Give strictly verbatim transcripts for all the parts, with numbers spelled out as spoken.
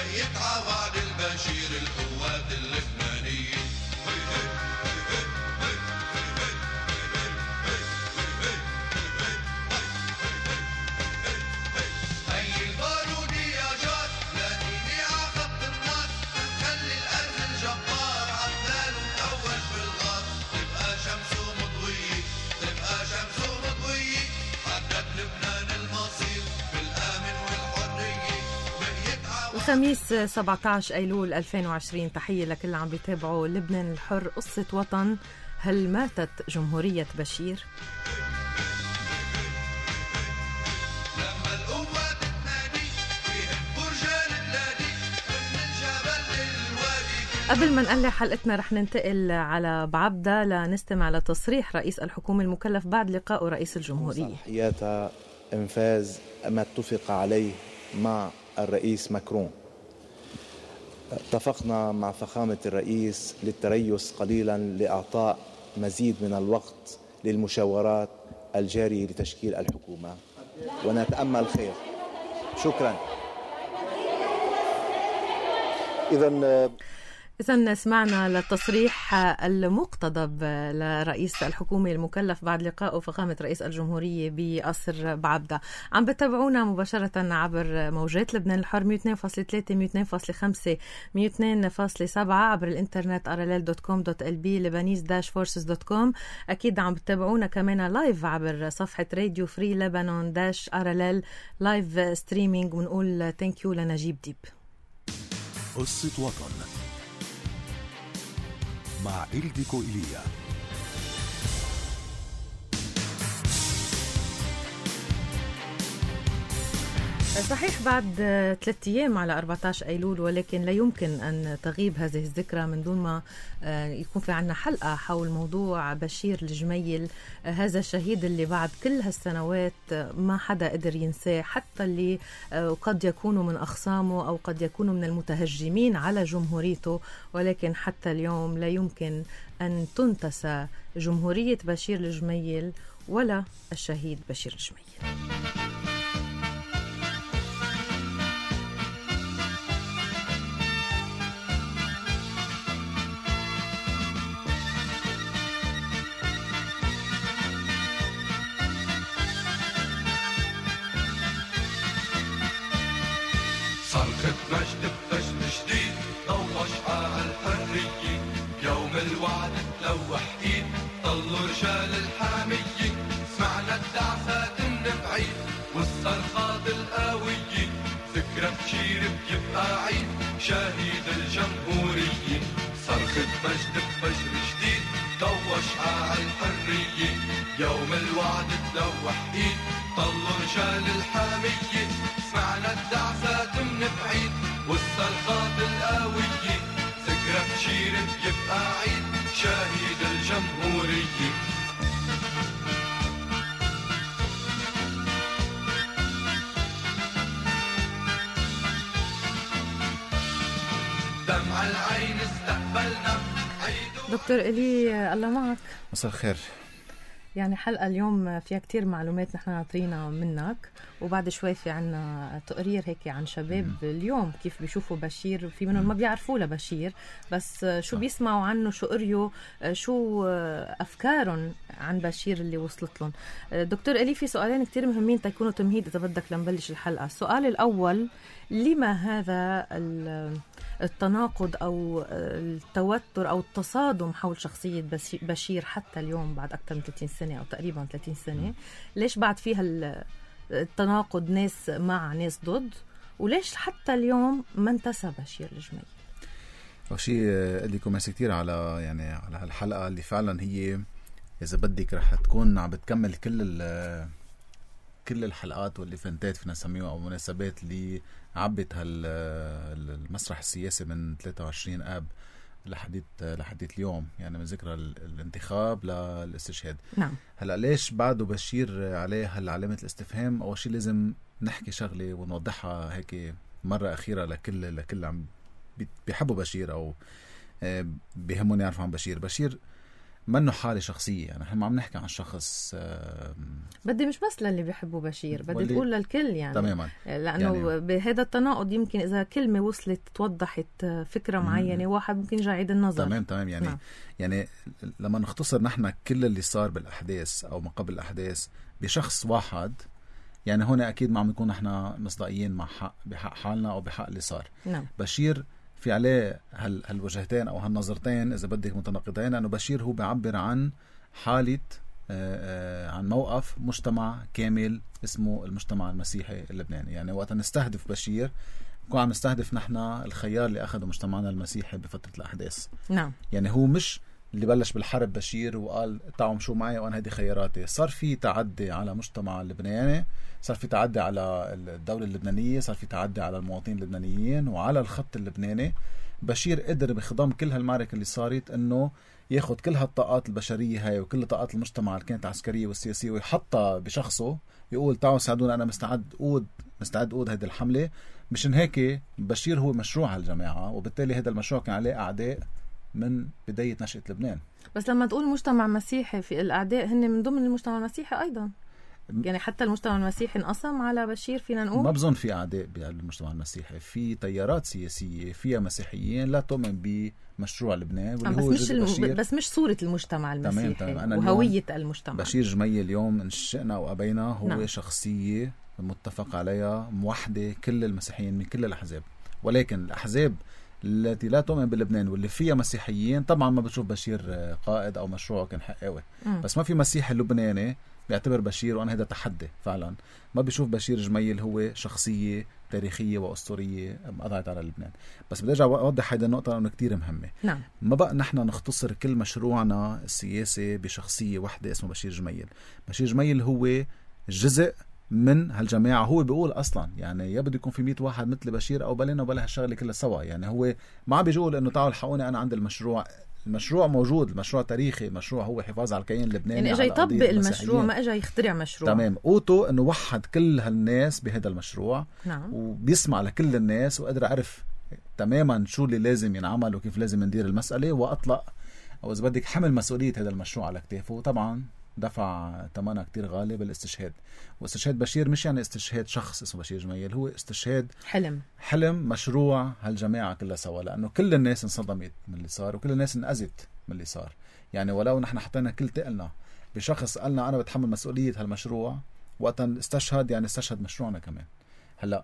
ميت عواد البشير القوات اللبنانية. الخميس سبعة عشر أيلول ألفين وعشرين. تحية لكل اللي عم بيتابعوا لبنان الحر، قصة وطن. هل ماتت جمهورية بشير؟ قبل ما نقلع حلقتنا رح ننتقل على بعبدة لنستمع لتصريح رئيس الحكومة المكلف بعد لقائه رئيس الجمهورية. صلاحياتها إنفاذ ما اتفق عليه مع الرئيس ماكرون. اتفقنا مع فخامة الرئيس للتريث قليلا لإعطاء مزيد من الوقت للمشاورات الجارية لتشكيل الحكومة، ونتأمل خير. شكرا. إذن إذن سمعنا للتصريح المقتضب لرئيس الحكومة المكلف بعد لقائه فخامة رئيس الجمهورية بقصر بعبدة. عم بتابعونا مباشرة عبر موجات لبنان الحر مية واثنين فاصلة ثلاثة مية واثنين فاصلة خمسة مية واثنين فاصلة سبعة عبر الانترنت ار ال ال دوت كوم دوت ال بي لبنانيز داش فورسز دوت كوم. أكيد عم بتابعونا كمان لايف عبر صفحة راديو فري لبنان داش ار ال ال لايف ستريمينج. ونقول ثانك يو لنجيب ديب. قصة وطن مع إلديكو إيليا. صحيح بعد ثلاثة أيام على أربعة عشر أيلول، ولكن لا يمكن أن تغيب هذه الذكرى من دون ما يكون في عنا حلقة حول موضوع بشير الجميل، هذا الشهيد اللي بعد كل هالسنوات ما حدا قدر ينساه، حتى اللي قد يكونوا من أخصامه أو قد يكونوا من المتهجمين على جمهوريته، ولكن حتى اليوم لا يمكن أن تنتسى جمهورية بشير الجميل ولا الشهيد بشير الجميل. صرخة مجد بفجر جديد ضوى شعاع الحرية، يوم الوعد تلوح ايد طلوا رجال الحامية، سمعنا الدعسات من بعيد والصرخات القوية، ذكرى بشير بيبقى عيد شهيد الجمهورية. صرخة مجد بفجر جديد ضوى شعاع الحرية، يوم الوعد تلوح ايد طلوا رجال الحامية، سمعنا الدعسات من بعيد والصرخات القوية، ذكرى بشير بيبقى عيد شهيد الجمهورية. دمع العين استقبلنا. دكتور إلي الله معك. مساء الخير. يعني حلقة اليوم فيها كتير معلومات نحن ناطرينا منك، وبعد شوي في عنا تقرير هيك عن شباب م- اليوم كيف بيشوفوا بشير، في منهم ما بيعرفوا لبشير بس شو بيسمعوا عنه، شو قريوا، شو أفكارهم عن بشير اللي وصلت لهم. دكتور إلي في سؤالين كتير مهمين تيكونوا تمهيد إذا بدك لنبلش الحلقة. السؤال الأول، لما هذا التناقض أو التوتر أو التصادم حول شخصية بشير حتى اليوم بعد أكثر من ثلاثين سنة أو تقريبا ثلاثين سنة؟ ليش بعد فيها التناقض، ناس مع ناس ضد، وليش حتى اليوم ما انتسى بشير الجميل؟ وشي لكم ماشي كتير على يعني على هالحلقة اللي فعلا هي إذا بدك رح تكون عم بتكمل كل كل الحلقات والإيفنتات فينا نسميها أو مناسبات اللي عبت هالمسرح السياسي من ثلاثة وعشرين آب لحديت لحديت اليوم، يعني من ذكرى الانتخاب للاستشهاد. نعم. هلا ليش بعده بشير عليه هالعلامة الاستفهام؟ أول شيء لازم نحكي شغلة ونوضحها هيك مرة أخيرة لكل لكل عم بيحبوا بشير أو بيهمون يعرفوا عن بشير. بشير منه حالة شخصية. يعني احنا ما عم نحكي عن شخص بدي مش بس للي بيحبوا بشير، بدي واللي... تقول للكل يعني تماما. لأنه يعني... بهذا التناقض يمكن إذا كلمة وصلت توضحت فكرة معينة م- واحد ممكن يرجع يعيد النظر. تمام تمام يعني نعم. يعني لما نختصر نحن كل اللي صار بالأحداث أو ما قبل الأحداث بشخص واحد، يعني هنا أكيد ما عم نكون نحن مصداقيين مع حق بحق حالنا أو بحق اللي صار. نعم. بشير في عليه هال هالوجهتين أو هالنظرتين إذا بدك متناقضين، لأنه بشير هو بيعبر عن حالة عن موقف مجتمع كامل اسمه المجتمع المسيحي اللبناني. يعني وقت نستهدف بشير نكون عم نستهدف نحن الخيار اللي أخذه مجتمعنا المسيحي بفترة الأحداث. نعم. يعني هو مش اللي بلش بالحرب بشير وقال تعالوا شو معي وأنا هذه خياراتي. صار في تعدي على مجتمع اللبناني، صار في تعدي على الدولة اللبنانية، صار في تعدي على المواطنين اللبنانيين وعلى الخط اللبناني. بشير قدر بخضم كل هالمعركة اللي صارت انه ياخد كل هالطاقات البشرية هاي وكل طاقات المجتمع اللي كانت عسكرية والسياسية ويحطها بشخصه، يقول تعالوا ساعدونا انا مستعد اود مستعد اود هذه الحملة. مشان هيك بشير هو مشروع هالجماعة، وبالتالي هذا المشروع كان عليه اعداء من بداية نشأة لبنان. بس لما تقول مجتمع مسيحي، في الاعداء هن من ضمن المجتمع المسيحي ايضا، يعني حتى المجتمع المسيحي انقسم على بشير فينا نقول. ما بظن في اعداء بالمجتمع المسيحي، في تيارات سياسيه فيها مسيحيين لا تؤمن بمشروع لبنان واللي هو بس مش الم... بس مش صوره المجتمع المسيحي. تمام تمام. وهويه المجتمع. بشير جميل اليوم ان شئنا او ابينا هو نعم. شخصيه متفق عليها موحده كل المسيحيين من كل الاحزاب، ولكن الاحزاب التي لا تؤمن بلبنان واللي فيها مسيحيين طبعا ما بتشوف بشير قائد او مشروع كان حقاوي. بس ما في مسيحي لبناني بيعتبر بشير، وأنا هذا تحدي فعلا، ما بيشوف بشير جميل هو شخصية تاريخية وأسطورية أضعت على لبنان. بس بدي أرجع أوضح هذه النقطة لأنه كتير مهمة. نعم. ما بقى نحن نختصر كل مشروعنا السياسي بشخصية واحدة اسمه بشير جميل. بشير جميل هو جزء من هالجماعة. هو بيقول أصلا يعني يا بده يكون في مئة واحد مثل بشير أو بلنا وبلا هالشغلة كلها سوا. يعني هو ما بيقول إنه تعالوا الحقوني أنا عند المشروع. المشروع موجود، المشروع تاريخي، المشروع هو حفاظ على الكيان اللبناني. يعني اجى يطبق المشروع، ما اجى يخترع مشروع. تمام. قوته انه وحد كل هالناس بهذا المشروع. نعم. وبيسمع لكل الناس وقدر اعرف تماما شو اللي لازم ينعمل وكيف لازم ندير المسألة، واطلق او اذا بدك حمل مسؤولية هذا المشروع على كتافه. وطبعا دفع ثمنها كتير غالي بالاستشهاد. واستشهاد بشير مش يعني استشهاد شخص اسمه بشير جميل، هو استشهاد حلم حلم مشروع هالجماعة كلها سوا، لأنه كل الناس انصدمت من اللي صار وكل الناس انأذت من اللي صار. يعني ولو نحن حطينا كل تقلنا بشخص قالنا أنا بتحمل مسؤولية هالمشروع وقتا استشهد، يعني استشهد مشروعنا كمان. هلأ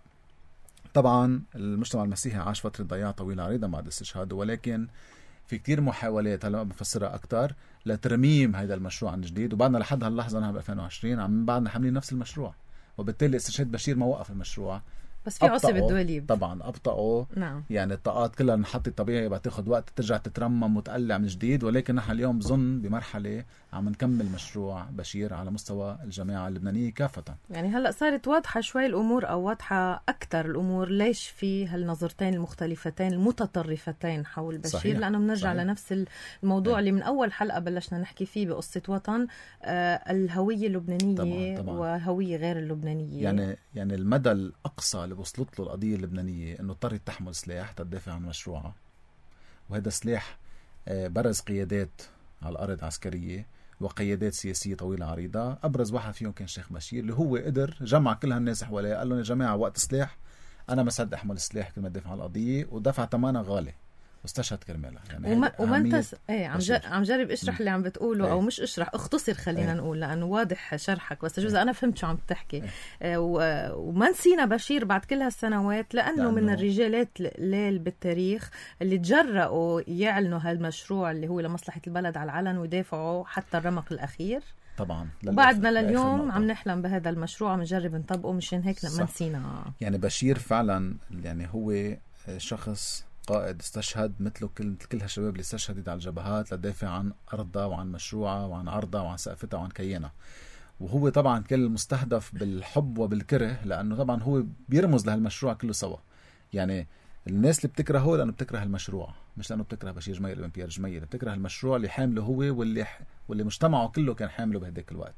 طبعا المجتمع المسيحي عاش فترة ضياع طويلة عريضة بعد استشهاده، ولكن في كتير محاولات هلا بفسرها أكتر لترميم هذا المشروع عن جديد. وبعدنا لحد هاللحظة نحن ب ألفين وعشرين عم بعدنا حاملين نفس المشروع، وبالتالي استشهاد بشير ما وقف المشروع. بس في عصب الدوليب طبعا أبطأوا. نعم. يعني الطاقات كلها نحط طبيعي بتاخد وقت ترجع تترمم وتقلع من جديد، ولكن نحن اليوم بظن بمرحلة عم نكمل مشروع بشير على مستوى الجماعة اللبنانية كافة. يعني هلأ صارت واضحة شوي الأمور، أو واضحة أكتر الأمور ليش في هالنظرتين المختلفتين المتطرفتين حول بشير. صحيح. لأنه بنرجع صحيح. لنفس الموضوع صحيح. اللي من أول حلقة بلشنا نحكي فيه بقصة وطن، آه الهوية اللبنانية طبعاً طبعاً. وهوية غير اللبنانية. يعني يعني المدى الأقصى اللي وصلت له القضية اللبنانية إنه اضطرت تحمل سلاح تدافع عن مشروعها، وهذا سلاح برز قيادات على الأرض عسكرية وقيادات سياسية طويلة عريضة. أبرز واحد فيهم كان شيخ بشير اللي هو قدر جمع كل هالناس حواليه، قال لهم يا جماعة وقت سلاح أنا مسد أحمل السلاح كل ما أدافع عن القضية، ودفع ثمنها غالي واستشهد كرمالها. يعني وما, وما انت ايه عم جر... عم جرب اشرح اللي عم بتقوله ايه. او مش اشرح، اختصر خلينا ايه. نقول لانه واضح شرحك، بس جزء ايه. انا فهمت شو عم تحكي ايه. اه و... وما نسينا بشير بعد كل هالسنوات لانه, لأنه من الرجالات الليل بالتاريخ اللي تجرأوا يعلنوا هالمشروع اللي هو لمصلحة البلد على العلن ويدافعوا حتى الرمق الاخير. طبعا وبعدنا لليوم عم نحلم بهذا المشروع، عم نجرب نطبقه، مشان هيك ما نسينا. يعني بشير فعلا يعني هو شخص قائد استشهد مثله كل كل هالشباب اللي استشهدت على الجبهات لتدافع عن أرضها وعن مشروعها وعن عرضها وعن سقفتها وعن كيانها. وهو طبعا كان المستهدف بالحب وبالكره، لأنه طبعا هو بيرمز لهالمشروع كله سوا. يعني الناس اللي بتكرهه لأنه بتكره المشروع، مش لأنه بتكره بشير جميل ابن بيير جميل، بتكره المشروع اللي حامله هو واللي واللي مجتمعه كله كان حامله بهداك الوقت.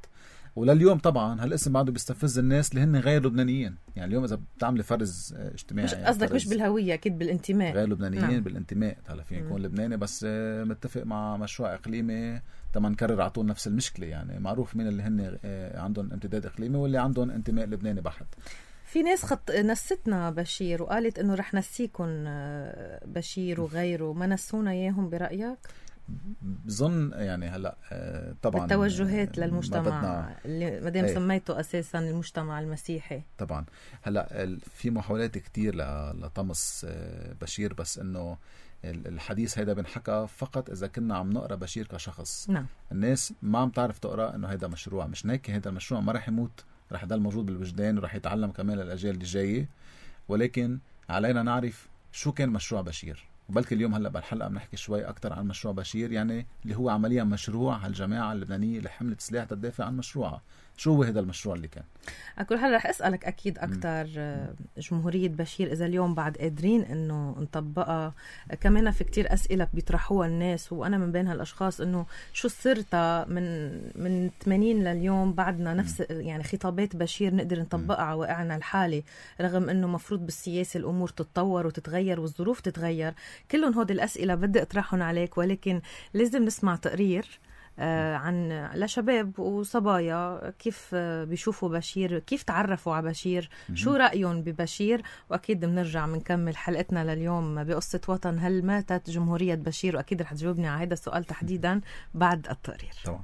ولليوم طبعا هالاسم بعده بيستفز الناس اللي هن غير لبنانيين. يعني اليوم اذا بتعملي فرز اجتماعي مش قصدك مش بالهويه، اكيد بالانتماء. غير لبنانيين نعم. بالانتماء. هلا فين يكون لبناني بس متفق مع مشروع اقليمي تما نكرر على طول نفس المشكله. يعني معروف مين اللي هن عندهم امتداد اقليمي واللي عندهم انتماء لبناني بحت. في ناس خط نستنا بشير وقالت انه رح نسيكم بشير وغيره، ما نسونا اياهم برايك؟ بظن يعني هلا طبعا التوجهات للمجتمع اللي ما دام ايه. سميته اساسا المجتمع المسيحي. طبعا هلا في محاولات كتير لطمس بشير، بس انه الحديث هيدا بنحكى فقط اذا كنا عم نقرا بشير كشخص. نعم. الناس ما عم تعرف تقرا انه هيدا مشروع، مش هيك هيدا المشروع ما رح يموت، رح يضل موجود بالوجدان ورح يتعلم كمان للاجيال اللي جايه، ولكن علينا نعرف شو كان مشروع بشير. وبلكي اليوم هلا بالحلقه بنحكي شوي اكثر عن مشروع بشير، يعني اللي هو عمليا مشروع هالجماعه اللبنانيه اللي حملت سلاح تدافع عن مشروعها. شو هو هذا المشروع اللي كان؟ أقول هلا رح أسألك أكيد أكتر جمهورية بشير إذا اليوم بعد قادرين إنه نطبقها. كمان في كتير أسئلة بيطرحوها الناس وأنا من بين هالأشخاص، إنه شو سرتها من من ثمانين لليوم بعدنا نفس يعني خطابات بشير نقدر نطبقها على واقعنا الحالي، رغم إنه مفروض بالسياسة الأمور تتطور وتتغير والظروف تتغير. كلهم هود الأسئلة بدي أطرحهم عليك، ولكن لازم نسمع تقرير عن لشباب وصبايا كيف بيشوفوا بشير، كيف تعرفوا على بشير، شو رأيهم ببشير. وأكيد بنرجع بنكمل حلقتنا لليوم بقصة وطن، هل ماتت جمهورية بشير؟ وأكيد رح تجاوبني على هذا السؤال تحديدا بعد التقرير. طبعا.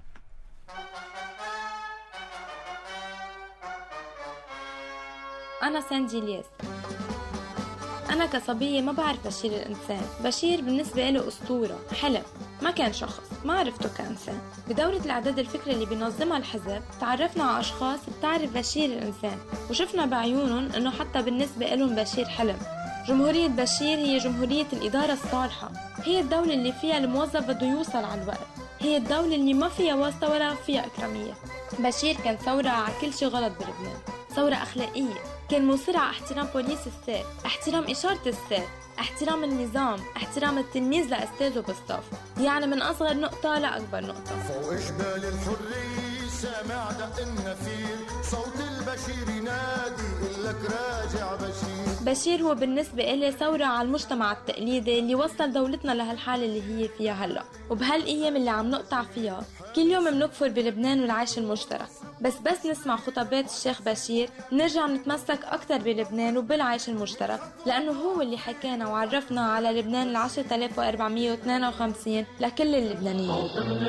أنا ساندي الياس. أنا كصبية ما بعرف بشير الإنسان. بشير بالنسبة له أسطورة، حلم، ما كان شخص، ما عرفته كإنسان. بدورة الإعداد الفكري اللي بينظمها الحزب تعرفنا على أشخاص بتعرف بشير الإنسان، وشفنا بعيونهم إنه حتى بالنسبة لهم بشير حلم. جمهورية بشير هي جمهورية الإدارة الصالحة، هي الدولة اللي فيها الموظف بده يوصل على الوقت، هي الدولة اللي ما فيها واسطة ولا فيها إكرامية. بشير كان ثورة على كل شيء غلط بلبنان، ثورة أخلاقية، كان مصر على احترام بوليس السير، احترام إشارة السير، احترام النظام، احترام التلميذ لأستاذه بالصف، يعني من أصغر نقطة لأكبر نقطة. فوق جبال الحرية سامع دق النفير، صوت البشير ينادي يقلك راجع بشير. بشير هو بالنسبة إلي ثورة على المجتمع التقليدي اللي وصل دولتنا لهالحالة اللي هي فيها هلأ. وبهالأيام اللي عم نقطع فيها كل يوم بنكفر بلبنان والعيش المشترك، بس بس نسمع خطابات الشيخ بشير نرجع نتمسك أكتر بلبنان وبالعيش المشترك، لأنه هو اللي حكانا وعرفنا على لبنان العشرة آلاف وأربعمية واثنين وخمسين لكل اللبنانيين.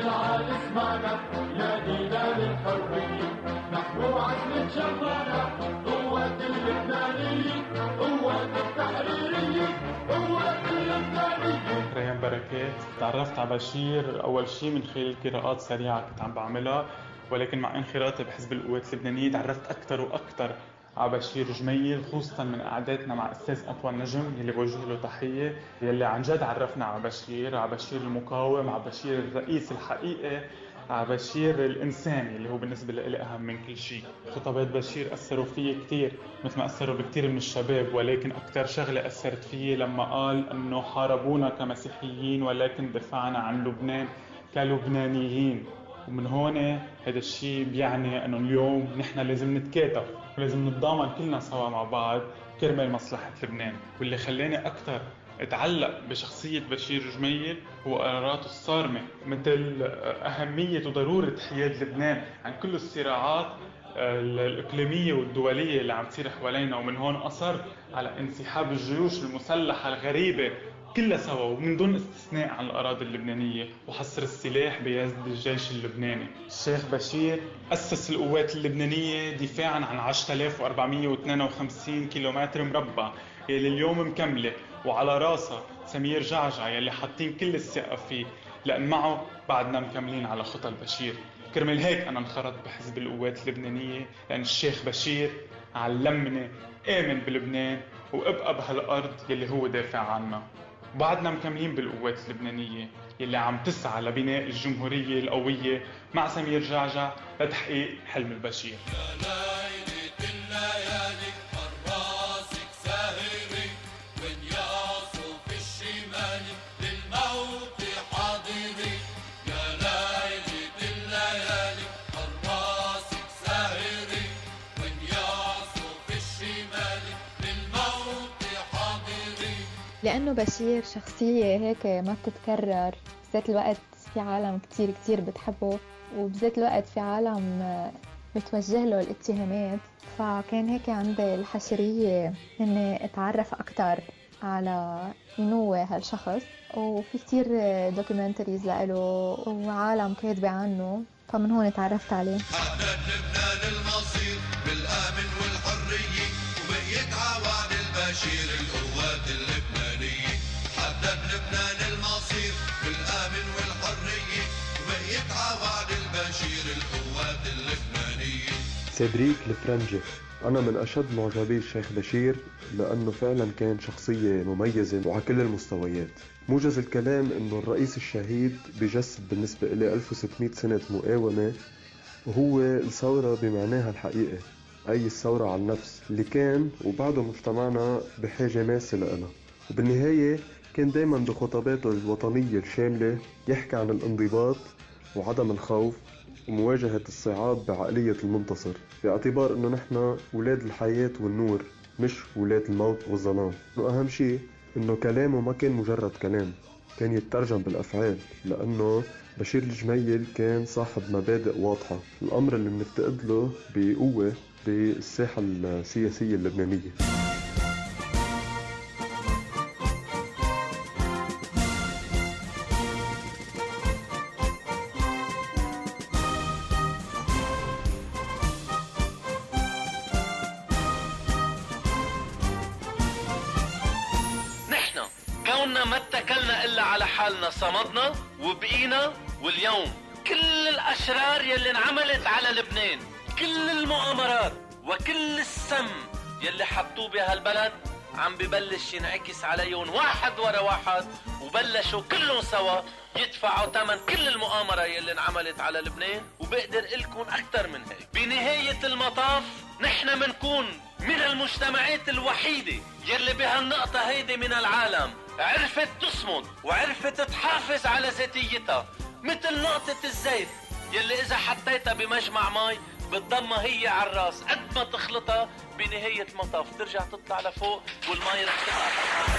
ريان بركات. تعرفت على بشير أول شيء من خلال قراءات سريعة كنت عم بعملها، ولكن مع انخراطي بحزب القوات اللبنانية تعرفت أكتر وأكتر على بشير جميل، خصوصا من قعداتنا مع أستاذ أطول نجم يلي بوجه له تحية، يلي عن جد عرفنا على بشير، على بشير المقاوم، على بشير الرئيس الحقيقي، على بشير الإنساني اللي هو بالنسبة لي أهم من كل شيء. خطابات بشير أثروا فيه كتير مثل ما أثروا بكتير من الشباب، ولكن أكتر شغلة أثرت فيه لما قال أنه حاربونا كمسيحيين ولكن دفعنا عن لبنان كلبنانيين. ومن هون هذا الشيء بيعني أنه اليوم نحن لازم نتكاتف ولازم نتضامن كلنا سوا مع بعض كرمال مصلحة لبنان. واللي خلاني أكتر اتعلق بشخصية بشير جميل هو قراراته الصارمة، مثل أهمية وضرورة حياد لبنان عن كل الصراعات الإقليمية والدولية اللي عم تصير حوالينا. ومن هون أصر على انسحاب الجيوش المسلحة الغريبة كلها سوا ومن دون استثناء عن الأراضي اللبنانية، وحصر السلاح بيد الجيش اللبناني. الشيخ بشير أسس القوات اللبنانية دفاعاً عن عشرة آلاف وأربعمية واثنين وخمسين كيلومتر مربع يلي اليوم مكملة، وعلى راسها سمير جعجع يلي حاطين كل الثقة فيه، لأن معه بعدنا مكملين على خطى البشير. كرمال هيك أنا انخرطت بحزب القوات اللبنانية، لأن الشيخ بشير علمني آمن بلبنان وابقى بهالأرض يلي هو دافع عنها. بعدنا مكملين بالقوات اللبنانية يلي عم تسعى لبناء الجمهورية القوية مع سمير جعجع لتحقيق حلم البشير. لأنه بشير شخصية هيك ما بتتكرر، بذات الوقت في عالم كتير كتير بتحبه، وبذات الوقت في عالم بتوجه له الاتهامات. فكان هيك عندي الحشرية إني أتعرف أكتر على منو هالشخص، وفي كتير دوكيومنتريز لإله وعالم كاتبة عنه، فمن هون تعرفت عليه. حدد لبنان المصير بالآمن والحرية، وبقيت عواد البشير القوات اللبنانية. حدد لبنان المصير بالآمن والحرية، وبقيت عواد البشير القوات اللبنانية. سيدريك الفرنجي، أنا من أشد معجبي الشيخ بشير لأنه فعلا كان شخصية مميزة وعلى كل المستويات. موجز الكلام أنه الرئيس الشهيد بجسد بالنسبة إلي ألف وستمائة سنة مقاومة، وهو الثورة بمعناها الحقيقي، أي الثورة على النفس اللي كان وبعده مجتمعنا بحاجة ماسة لها. وبالنهاية كان دايما بخطاباته الوطنية الشاملة يحكي عن الانضباط وعدم الخوف ومواجهة الصعاب بعقلية المنتصر، باعتبار أنه نحن ولاد الحياة والنور مش ولاد الموت والظلام. وأهم شيء أنه كلامه ما كان مجرد كلام، كان يترجم بالأفعال، لأنه بشير الجميل كان صاحب مبادئ واضحة، الأمر اللي بنفتقد له بقوة بالساحة السياسية اللبنانية. ما اتكلنا إلا على حالنا، صمدنا وبقينا. واليوم كل الأشرار يلي انعملت على لبنان، كل المؤامرات وكل السم يلي حطوه بهالبلد عم ببلش ينعكس عليهم واحد ورا واحد، وبلشوا كلهم سوا يدفعوا ثمن كل المؤامرة يلي انعملت على لبنان. وبقدر لكم أكثر من هيك. بنهاية المطاف نحن منكون من المجتمعات الوحيدة يلي بهالنقطة هيدي من العالم عرفت تصمد وعرفت تحافظ على ذاتيتها، مثل نقطة الزيت يلي إذا حطيتها بمجمع ماي بتضمها هي على الراس، قد ما تخلطها بنهاية المطاف ترجع تطلع لفوق والماي رح تطلع.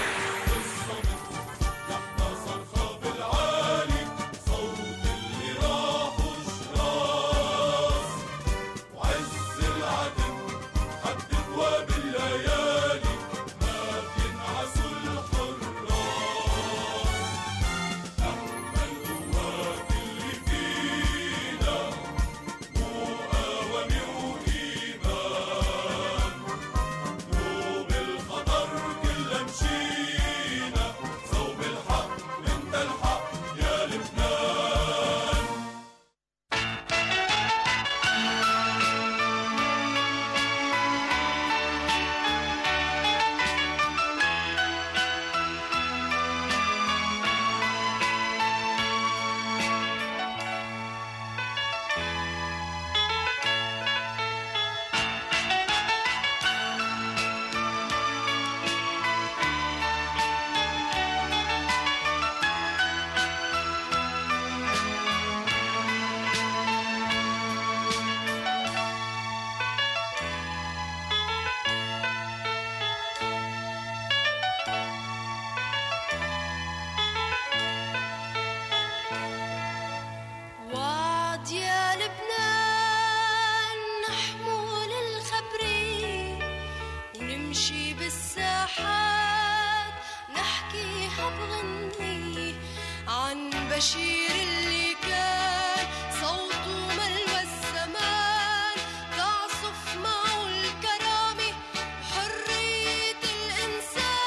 بشير اللي كان صوته ملوى الزمان، تعصف معه الكرامة وحرية الإنسان.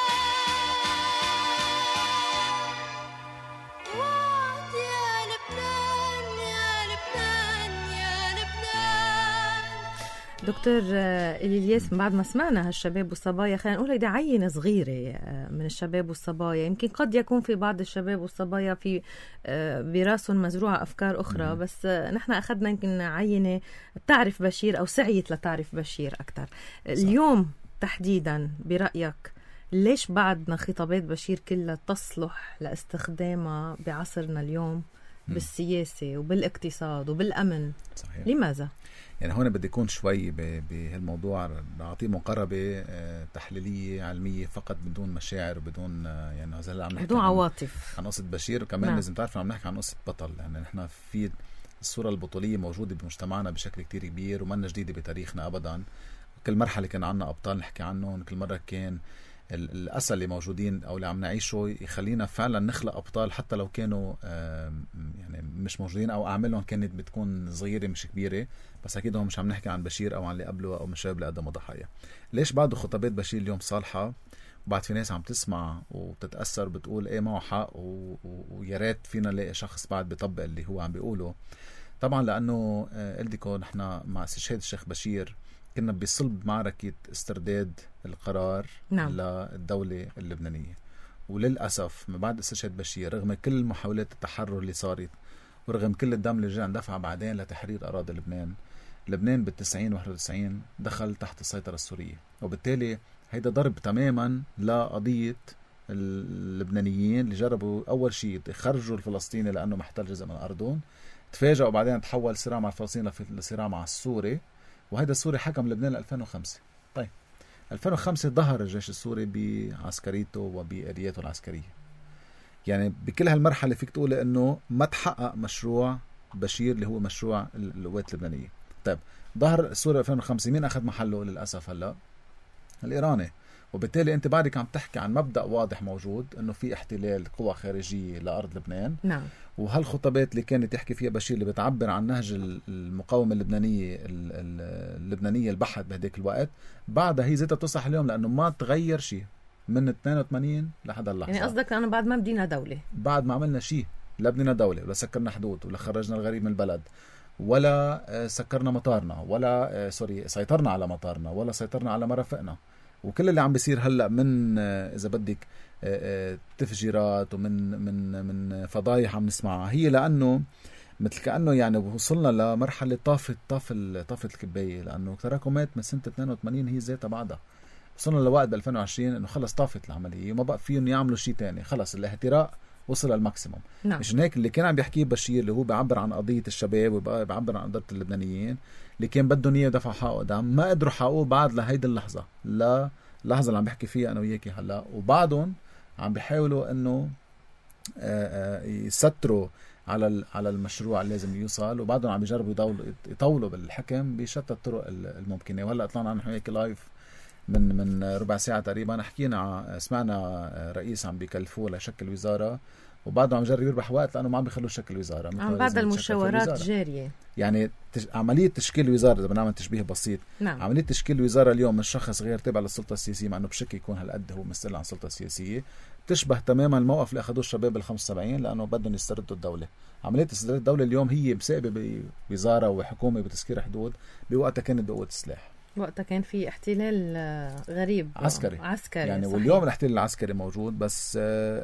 وعد يا لبنان يا لبنان يا لبنان. دكتور إليلياس، بعد ما سمعنا هالشباب والصبايا، خلينا نقول هيدا عينة صغيرة من الشباب والصبايا. يمكن قد يكون في بعض الشباب والصبايا في براسهم مزروعة أفكار أخرى، مم. بس نحن أخذنا يمكن عينة تعرف بشير أو سعيت لتعرف بشير أكتر. اليوم تحديدا برأيك ليش بعدنا خطابات بشير كلها تصلح لاستخدامها بعصرنا اليوم بالسياسة وبالاقتصاد وبالأمن. صحيح. لماذا؟ يعني هون بدي يكون شوي بهالموضوع نعطيه مقاربة تحليلية علمية فقط بدون مشاعر وبدون يعني هلا عم نحكي بدون عواطف عن قصة بشير. وكمان نعم. لازم تعرف عم نحكي عن قصة بطل، يعني نحن في الصورة البطولية موجودة بمجتمعنا بشكل كتير كبير ومنا جديدة بتاريخنا أبدا. كل مرحلة كان عنا أبطال نحكي عنهم، كل مرة كان الأسى اللي موجودين أو اللي عم نعيشه يخلينا فعلا نخلق أبطال حتى لو كانوا يعني مش موجودين أو أعمالهم كانت بتكون صغيرة مش كبيرة. بس أكيد هم مش عم نحكي عن بشير أو عن اللي قبله أو من الشباب اللي قدموا ضحايا. ليش بعده خطابات بشير اليوم صالحة وبعد في ناس عم تسمع وتتأثر بتقول إيه معه حق ويا ريت فينا نلاقي شخص بعد بيطبق اللي هو عم بيقوله؟ طبعا لأنه إلديكو نحن مع استشهاد الشيخ بشير كنا بصلب معركة استرداد القرار نعم. للدولة اللبنانية. وللأسف من بعد استشهاد بشير رغم كل محاولات التحرر اللي صارت ورغم كل الدم اللي رجع اندفع بعدين لتحرير أراضي لبنان، لبنان بالتسعين واحد وتسعين دخل تحت السيطرة السورية. وبالتالي هيدا ضرب تماما لقضية اللبنانيين اللي جربوا أول شيء يخرجوا الفلسطيني لأنه محتل جزء من أرضهم، تفاجئوا بعدين تحول صراع مع الفلسطيني لصراع مع السوري. وهذا السوري حكم لبنان ألفين وخمسة. طيب ألفين وخمسة ظهر الجيش السوري بعسكريته وبآلياته العسكرية. يعني بكل هالمرحلة فيك تقول إنه ما تحقق مشروع بشير اللي هو مشروع القوات اللبنانية. طيب ظهر السوري ألفين وخمسة، مين أخذ محله للأسف هلا؟ الإيراني. وبالتالي أنت بعدك عم تحكي عن مبدأ واضح موجود إنه في احتلال قوى خارجية لأرض لبنان. نعم. وهالخطابات اللي كانت يحكي فيها بشير اللي بتعبر عن نهج المقاومة اللبنانية اللبنانية البحث بهديك الوقت، بعدها هي ذاتها تصح اليوم لأنه ما تغير شيء من اثنين وثمانين لحد اللحظة. يعني قصدك أنا بعد ما بدينا دولة، بعد ما عملنا شيء لا بدينا دولة ولا سكرنا حدود ولا خرجنا الغريب من البلد ولا سكرنا مطارنا ولا سوري سيطرنا على مطارنا ولا سيطرنا على مرافقنا، وكل اللي عم بيصير هلا من اذا بدك تفجيرات ومن من من فضايح عم نسمعها هي لانه مثل كانه يعني وصلنا لمرحله طافت طافل طافت الكبايه، لانه تراكمات من سنه اثنين وثمانين هي ذاتها بعدها. وصلنا لوقت ب ألفين وعشرين انه خلص طافت العمليه وما بقى فيهم يعملوا شيء تاني، خلص الاهتراء وصل للماكسيموم. نعم. مش هيك اللي كان عم بيحكيه بشير اللي هو بيعبر عن قضيه الشباب وبيعبر عن قضيه اللبنانيين اللي كان بدهم اياه يدفعوا حقه دم، ما قدروا حقوه بعد لهيدي اللحظه، لا اللحظه اللي عم بحكي فيها انا وياكي هلا، وبعدهم عم بيحاولوا انه يستروا على على المشروع اللي لازم يوصل، وبعدهم عم يجربوا يطولوا يطولوا بالحكم بشتى الطرق الممكنه. وهلا طلعنا نحن هيك لايف من من ربع ساعه تقريبا حكينا سمعنا رئيس عم بيكلفوه لشكل وزاره وبعده عم يجرب يربح وقت لانه ما عم بيخلوه شكل وزاره، عم بعد المشاورات جاريه. يعني تش... عمليه تشكيل وزاره اذا بنعمل تشبيه بسيط، نعم. عمليه تشكيل وزاره اليوم من شخص غير تابع للسلطه السياسيه مع انه بشكل يكون هالقد هو مسؤول عن السلطه السياسيه، تشبه تماما الموقف اللي اخذوه الشباب بال خمسة وسبعين لانه بدهم يستردوا الدوله. عمليه استرداد الدوله اليوم هي مساقبه بوزاره وحكومه بتسكير حدود، بوقتها كانت بقوه السلاح، وقتها كان في احتلال غريب عسكري عسكري يعني صحيح. واليوم الاحتلال العسكري موجود، بس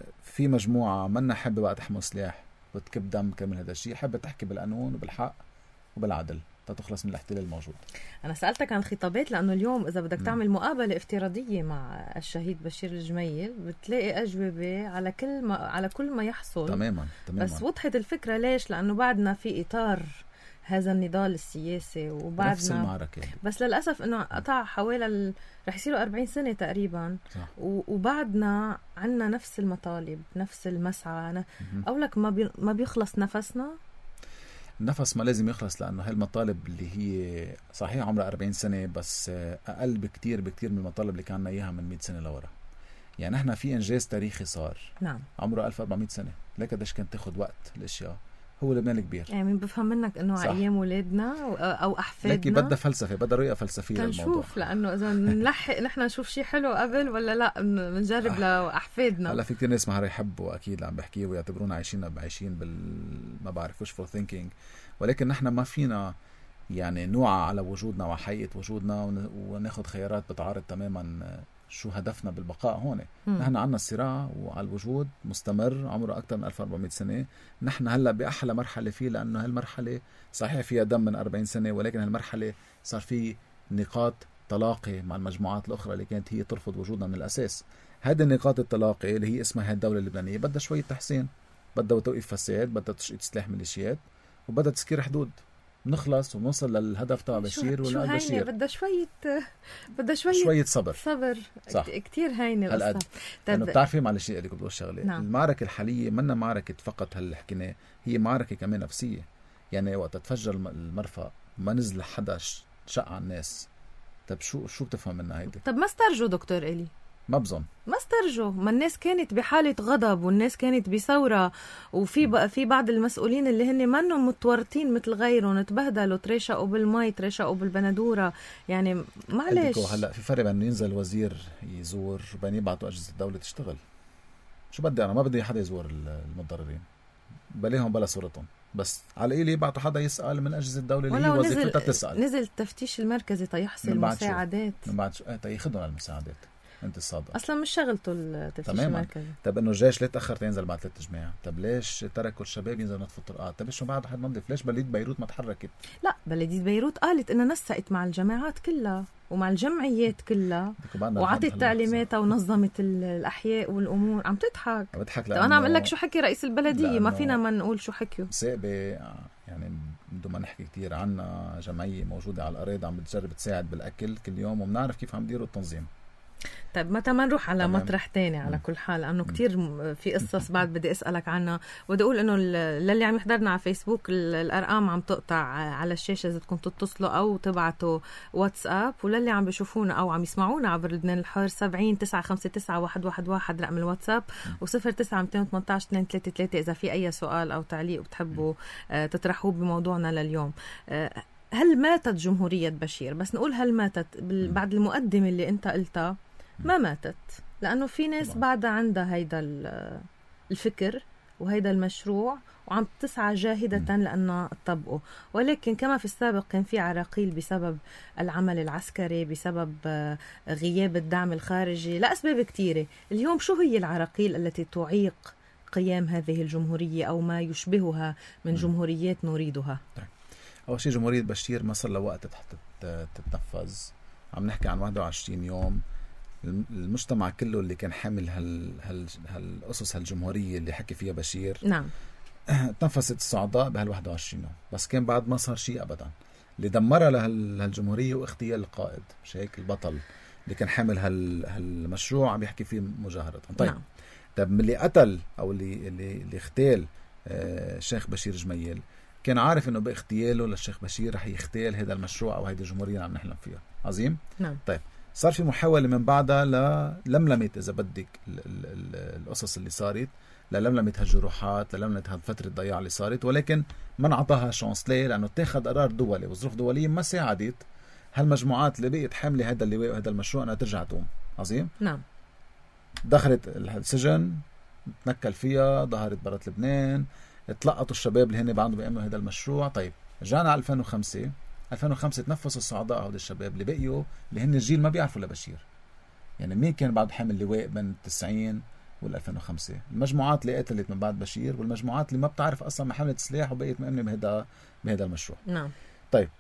في مجموعه منا حابه بقى تحمل سلاح وتكب دم كامل هذا الشيء، حابه تحكي بالقانون وبالحق وبالعدل تتخلص من الاحتلال الموجود. أنا سألتك عن الخطابات لأنه اليوم إذا بدك تعمل مقابلة افتراضية مع الشهيد بشير الجميل بتلاقي أجوبة على كل ما على كل ما يحصل. تماما تماما. بس وضحت الفكرة ليش؟ لأنه بعدنا في إطار هذا النضال السياسي وبعدنا نفس المعركة، بس للأسف إنه قطع حوالي ال... رح يصيروا أربعين سنة تقريبا صح. و... وبعدنا عنا نفس المطالب نفس المسعى أنا... أولك ما, بي... ما بيخلص نفسنا. النفس ما لازم يخلص لأنه هاي المطالب اللي هي صحيح عمرها أربعين سنة بس أقل بكتير بكتير من المطالب اللي كاننا إياها من مئة سنة لورا. يعني احنا في إنجاز تاريخي صار نعم عمره ألف وأربعمئة سنة، لك قديش كانت تاخد وقت الأشياء. هو لبنان كبير يعني مين بفهم منك انه ايام ولادنا او احفادنا لكن بدها فلسفه بدها رؤيه فلسفيه للموضوع. نشوف لانه اذا نلحق نحن نشوف شيء حلو قبل ولا لا بنجرب آه. لاحفادنا. هلا في كثير ناس ما يحبوا اكيد اللي عم بحكيه ويعتبرونا عايشين عايشين بال ما بعرف وش فور ثينكينج، ولكن نحن ما فينا يعني نوعى على وجودنا وحقيقه وجودنا وناخذ خيارات بتعارض تماما شو هدفنا بالبقاء هون. نحن عنا الصراع وعلى الوجود مستمر عمره أكثر من ألف وأربعمئة سنة. نحن هلأ بأحلى مرحلة فيه لأنه هالمرحلة صحيح فيها دم من أربعين سنة، ولكن هالمرحلة صار فيه نقاط تلاقي مع المجموعات الأخرى اللي كانت هي ترفض وجودنا من الأساس. هذه النقاط التلاقي اللي هي اسمها الدولة اللبنانية بدها شوية تحسين، بدها توقيف فساد، بدها تشقيق سلاح ميليشيات، وبدها تسكير حدود. نخلص ونوصل للهدف تبع بشير شو ولا بشير. بدها شوية بدها شوية شوية صبر صبر صح. كتير هينة القصة. لأنه طيب بتعرفي معلش اللي كنت بقول شغلة، نعم. المعركة الحالية منا معركة فقط هل حكينا، هي معركة كمان نفسية. يعني وقت تفجر المرفأ ما نزل حدا شق على الناس. طب شو شو بتفهم منها هيدي؟ طب ما استرجوا دكتور إلي؟ ما بظن ما استرجوا، ما الناس كانت بحالة غضب والناس كانت بثورة، وفي بقى في بعض المسؤولين اللي هن منهم متورطين مثل غيرهم، تبهدلوا، ترشقوا بالمي، ترشقوا بالبندورة. يعني معلش هلا في فرق بين ينزل وزير يزور وبين يبعثوا أجهزة الدولة تشتغل. شو بدي أنا؟ ما بدي حدا يزور المتضررين، بلاهم بلا صورتهم، بس على القليل يبعثوا حدا يسأل من أجهزة الدولة اللي هي وظيفتها تسأل. نزل التفتيش المركزي تيحصل مساعدات، من بعد شو تياخذهم على المساعدات. انت الصادق اصلا مش شغلته التفتيش المركزي. طب انه الجيش ليه تاخر تنزل بعد ثلاث جماعة؟ طب ليش تركوا الشباب ينزلوا نطفوا الطرقات؟ طب شو بعد حد نظف؟ ليش بلدية بيروت ما تحركت؟ لا بلدية بيروت قالت انها نسقت مع الجماعات كلها ومع الجمعيات كلها وعطت تعليماتها ونظمت الاحياء والامور. عم تضحك بضحك. طب انا عم اقول لك شو حكي رئيس البلديه، ما فينا ما نقول شو حكيوا. ساقبه يعني بدون ما نحكي كتير عنا جمعيه موجوده على الارض عم بتجرب تساعد بالاكل كل يوم، وبنعرف كيف عم يديروا التنظيم. طيب متى ما نروح على تمام. مطرح تاني على م. كل حال، لأنه كتير في قصص بعد بدي أسألك عنها. بدي أقول إنه للي عم يحضرنا على فيسبوك الأرقام عم تقطع على الشاشة إذا بدكم تتصلوا أو تبعتوا واتساب، وللي عم بيشوفونا أو عم يسمعونا عبر لبنان الحر سبعين تسعة خمسة تسعة واحد واحد واحد رقم الواتساب، وصفر تسعة مئتين وثمانية عشر اثنين ثلاثة ثلاثة إذا في أي سؤال أو تعليق بتحبوا تطرحوه بموضوعنا لليوم. هل ماتت جمهورية بشير؟ بس نقول هل ماتت بعد المقدمة اللي أنت قلتها؟ ما ماتت، لأنه في ناس بعدها عندها هيدا الفكر وهيدا المشروع وعم تسعى جاهدة لأنها تطبقه، ولكن كما في السابق كان في عراقيل بسبب العمل العسكري، بسبب غياب الدعم الخارجي، لأسباب كتيرة. اليوم شو هي العراقيل التي تعيق قيام هذه الجمهورية أو ما يشبهها من جمهوريات نريدها؟ أول شيء جمهورية بشير ما صار لها وقت تتنفذ، عم نحكي عن واحد وعشرين يوم. المجتمع كله اللي كان حامل هال هال هالأسس هالجمهورية اللي حكي فيها بشير نعم تنفست الصعداء بهال واحد وعشرين يوم، بس كان بعد ما صار شيء أبدا. اللي دمرها لهالجمهورية واغتيال القائد، مش هيك البطل اللي كان حامل هال هالمشروع عم يحكي فيه مجاهرة. طيب نعم. طب من اللي قتل أو اللي اللي اللي اغتال الشيخ بشير جميل كان عارف إنه باغتياله للشيخ بشير رح يغتال هذا المشروع أو هذه الجمهورية اللي عم نحلم فيها. عظيم. نعم. طيب صار في محاولة من بعدها للملمة إذا بدك القصص اللي صارت، للملمة هالجروحات، للملمة هالفترة الضياع اللي صارت، ولكن ما نعطاها شانس. ليه؟ لأنه اتخذ قرار دولي وظروف دولية ما ساعدت هالمجموعات اللي بقيت حاملة هذا اللواء وهذا المشروع أنها ترجع تقوم. عظيم؟ نعم. دخلت السجن، تنكل فيها، ظهرت برات لبنان، اتلقطوا الشباب اللي هن بعدهم بيعملوا هذا المشروع. طيب جانا على ألفين وخمسة ألفين وخمسة تنفسوا الصعداء هؤلاء الشباب اللي بقيوا اللي هن الجيل ما بيعرفوا لبشير. يعني مين كان بعد حامل لواء بين التسعين وال ألفين وخمسة؟ المجموعات اللي قتلت من بعد بشير والمجموعات اللي ما بتعرف اصلا ما حملت سلاح وبقيت مؤمنه بهذا بهذا المشروع. نعم. طيب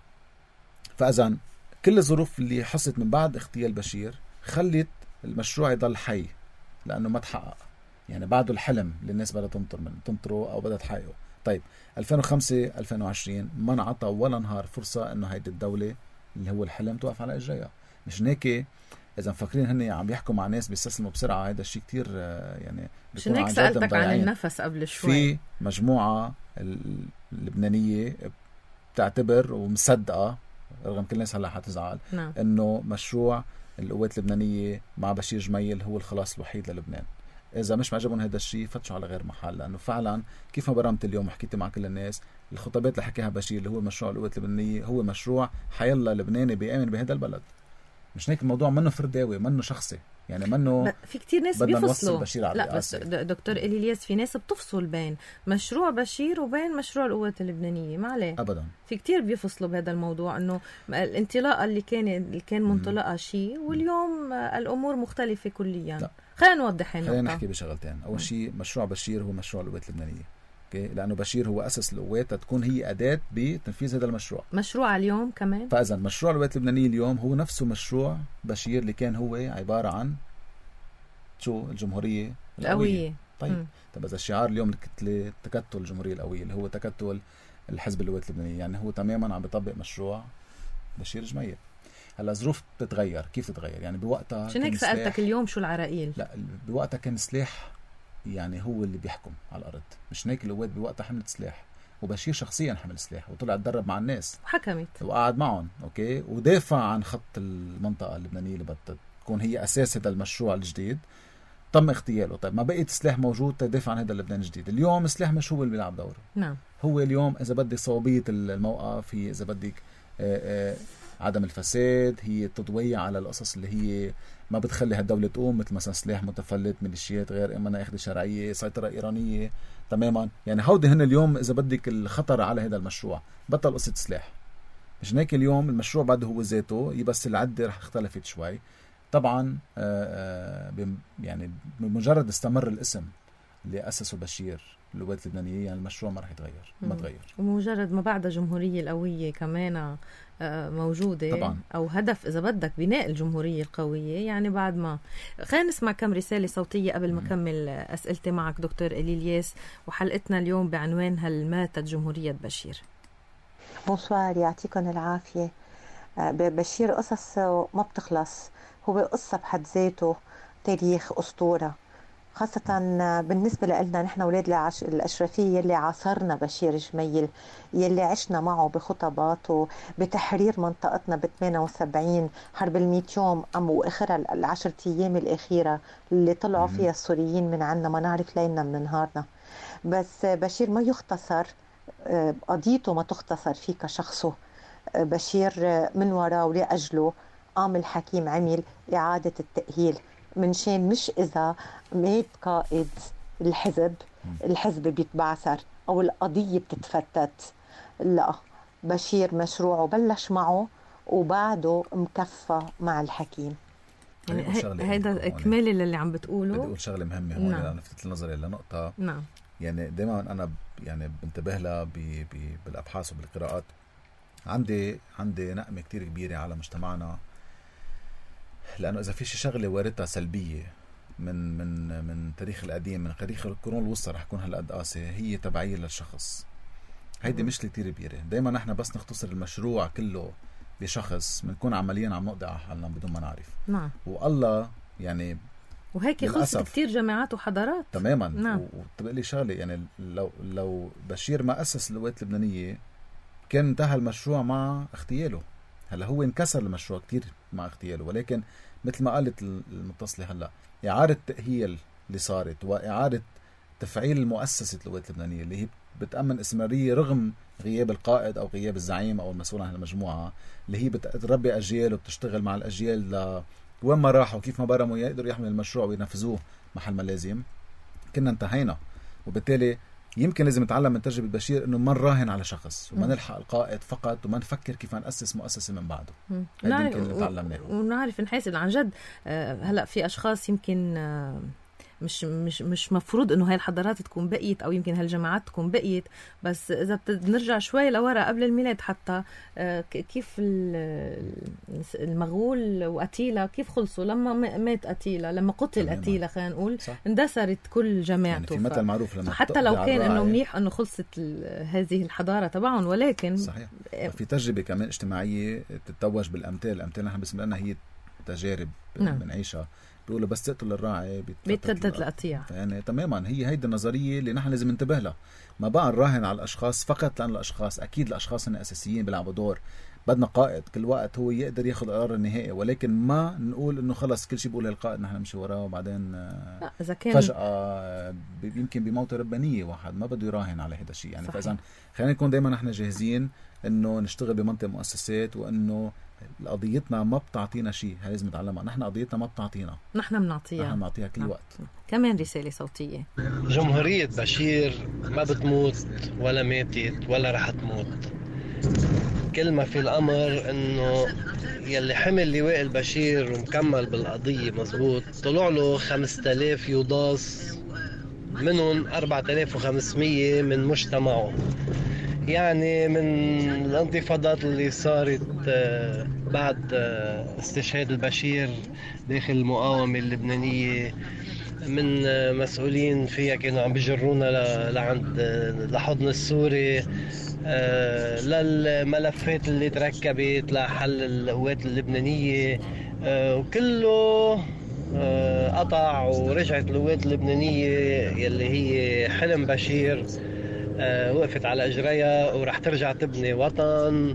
فاذا كل الظروف اللي حصلت من بعد اغتيال بشير خلت المشروع يضل حي لانه ما تحقق. يعني بعده الحلم اللي الناس بدها تنطر من تنطره او بدها تحققه. طيب ألفين وخمسة ألفين وعشرين ما انعطى ولا نهار فرصه انه هيدي الدوله اللي هو الحلم توقف على اجريها. مش هيك اذا مفكرين هن عم يحكوا مع ناس بيستسلموا بسرعه، هذا الشيء كتير يعني مش هيك سالتك عن النفس قبل شوي. في مجموعه اللبنانيه بتعتبر ومصدقه رغم كل الناس هلا حتزعل نعم. انه مشروع القوات اللبنانيه مع بشير جميل هو الخلاص الوحيد للبنان. اذا مش معجبهم هذا الشيء فتشوا على غير محل، لانه فعلا كيف ما برمت اليوم وحكيت مع كل الناس الخطابات اللي حكيها بشير اللي هو مشروع القوات اللبنانيه هو مشروع حيلا لبناني بيامن بهذا البلد. مش هيك الموضوع منه فرداوي منه شخصي، يعني منه في كتير ناس بيفصلوا. لا بس دكتور إلياس في ناس بتفصل بين مشروع بشير وبين مشروع القوات اللبنانيه، ما عليه ابدا. في كتير بيفصلوا بهذا الموضوع، انه الانطلاقه اللي كان اللي كان منطلقها شيء واليوم الامور مختلفه كليا. لا. خلينا نوضح هنا. خلينا نحكي بشغلتين. اول شيء مشروع بشير هو مشروع القوات اللبنانيه، اوكي، لانه بشير هو اسس القوات تكون هي اداه بتنفيذ هذا المشروع. مشروع اليوم كمان. فاذا مشروع القوات اللبنانيه اليوم هو نفسه مشروع بشير اللي كان هو عباره عن شو الجمهوريه القويه. طيب طب اذا الشعار اليوم الكتله تكتل الجمهوريه القويه اللي هو تكتل الحزب القوات اللبنانيه، يعني هو تماما عم بيطبق مشروع بشير جميل. هلا ظروف بتتغير، كيف تتغير؟ يعني بوقتها عشان هيك سالتك اليوم شو العراقيل. لا بوقتها كان سلاح يعني هو اللي بيحكم على الارض، مش هيك القوات بوقتها حملت سلاح، وبشير شخصيا حمل سلاح وطلع تدرب مع الناس وحكمت وقعد معهم اوكي ودافع عن خط المنطقه اللبنانيه اللي بدها تكون هي اساس هذا المشروع الجديد. تم اغتياله، طيب ما بقيت سلاح موجود تدافع عن هذا اللبنان الجديد. اليوم السلاح مش هو اللي بيلعب دوره. نعم. هو اليوم اذا بدي صوابيه الموقف، هي اذا بدك آآ آآ عدم الفساد، هي التضوية على القصص اللي هي ما بتخلي هالدولة تقوم، مثل مثلا سلاح متفلت، ميليشيات غير إما أخذ شرعية، سيطرة إيرانية تماما. يعني هودي هن اليوم إذا بدك الخطر على هذا المشروع، بطل قصة سلاح. مش هيك اليوم المشروع بعده هو ذاته، بس العدة رح اختلفت شوي طبعا. آآ آآ يعني بمجرد استمر الاسم اللي أسسه بشير القوات اللبنانية، يعني المشروع ما رح يتغير، ما تغير. ومجرد ما بعد الجمهورية القوية كمان موجودة طبعا. أو هدف إذا بدك بناء الجمهورية القوية، يعني بعد ما خلينا نسمع كم رسالة صوتية قبل ما أكمل أسئلتي معك دكتور إلي الياس، وحلقتنا اليوم بعنوان هل ماتت جمهورية بشير. بونسوار، يعطيكم العافية. بشير قصص ما بتخلص، هو قصة بحد ذاته، تاريخ، أسطورة، خاصة بالنسبة لنا نحن أولاد الأشرفية اللي عاصرنا بشير جميل، يلي عشنا معه بخطباته بتحرير منطقتنا ب ثمانية وسبعين، حرب المئة يوم أم وآخرها العشرة أيام الأخيرة اللي طلعوا فيها السوريين من عنا، ما نعرف لينا من نهارنا. بس بشير ما يختصر، قضيته ما تختصر فيه كشخصه. بشير من وراه ولأجله قام الحكيم عمل إعادة التأهيل، من شان مش إذا مات قائد الحزب الحزب بيتبعثر أو القضية بتتفتت، لا، بشير مشروعه بلش معه وبعده مكفى مع الحكيم. يعني هيدا إكمالي للي عم بتقوله. بدي أقول شغلة مهمة هون. نعم. أنا لفتت نظري لنقطة. نعم. يعني دائما أنا يعني بنتبه لها بالأبحاث وبالقراءات. عندي عندي نقمة كتير كبيرة على مجتمعنا، لأنه إذا في شي شغلة واردتها سلبية من من من تاريخ القديم، من تاريخ القرون الوسطى، رح يكون هالقد قاسي، هي تبعية للشخص. هيدي مشكلة كتير كبيرة. دايما نحن بس نختصر المشروع كله بشخص، بنكون عمليا عم نقضي على حالنا بدون ما نعرف. نعم. والله يعني وهيك خلصت كتير جماعات وحضارات تماما. نعم. وتبقى لي شغلة، يعني لو لو بشير ما أسس القوات اللبنانية كان انتهى المشروع مع اغتياله. هلا هو انكسر المشروع كتير مع اغتياله، ولكن مثل ما قالت المتصلة هلا، إعادة تأهيل اللي صارت وإعادة تفعيل مؤسسة القوات اللبنانية اللي هي بتأمن استمرارية رغم غياب القائد أو غياب الزعيم أو المسؤول عن المجموعة، اللي هي بتربي أجيال وبتشتغل مع الأجيال ل وين ما راحوا وكيف ما برموا يقدروا يحملوا المشروع وينفذوه محل ما لازم. كنا انتهينا، وبالتالي يمكن لازم نتعلم من تجربة بشير إنه ما نراهن على شخص وما نلحق القائد فقط وما نفكر كيف نأسس مؤسسة من بعده. هذا يمكن اللي تعلمناه. ونعرف نحاسب عن جد. هلأ في أشخاص يمكن مش مش مش مفروض إنه هاي الحضارات تكون بقيت، أو يمكن هالجماعات تكون بقيت، بس إذا بنرجع شوي لورا قبل الميلاد حتى، كيف المغول وأتيلا كيف خلصوا لما مات أتيلا، لما قتل أتيلا خلينا نقول اندثرت كل جماعته. يعني في مثل معروف لما حتى لو كان إنه منيح إنه خلصت هذه الحضارة تبعهم، ولكن صحيح في تجربة كمان اجتماعية تتوج بالأمثال. الأمثال نحن بسم الله هي تجارب بنعيشها. بيقولوا بس تقتل الراعي بيتفتت القطيع. يعني تماما هي هيدي النظريه اللي نحن لازم ننتبه لها. ما بقى نراهن على الاشخاص فقط، لان الاشخاص اكيد الاشخاص هن اساسيين بيلعبوا دور. بدنا قائد كل وقت هو يقدر ياخذ القرار النهائي، ولكن ما نقول انه خلص كل شيء بيقوله القائد نحن نمشي وراه، وبعدين إذا كان فجاه يمكن بموت ربانيه واحد ما بده يراهن على هذا الشيء. يعني فاذا خلينا نكون دائما نحن جاهزين انه نشتغل بمنطقه مؤسسات، وانه قضيتنا ما بتعطينا شيء. هاي لازم نتعلمها، نحن قضيتنا ما بتعطينا، نحن بنعطيها نحن بنعطيها كل وقت. كمان رسالة صوتية. جمهورية بشير ما بتموت ولا ماتت ولا رح تموت. كل ما في الأمر إنه يلي حمل لواء البشير ومكمل بالقضية مزبوط، طلع له خمسة آلاف يوضاص، منهم أربعة آلاف وخمسمية من مجتمعه. يعني من الانتفاضات اللي صارت بعد استشهاد البشير داخل المقاومة اللبنانية، من مسؤولين فيها كانوا عم بيجرونا ل- لعند لحضن السوري، آه، للملفات اللي تركبت لحل القوات اللبنانية، آه، وكله آه، قطع ورجعت القوات اللبنانية يلي هي حلم بشير آه، وقفت على اجريها ورح ترجع تبني وطن.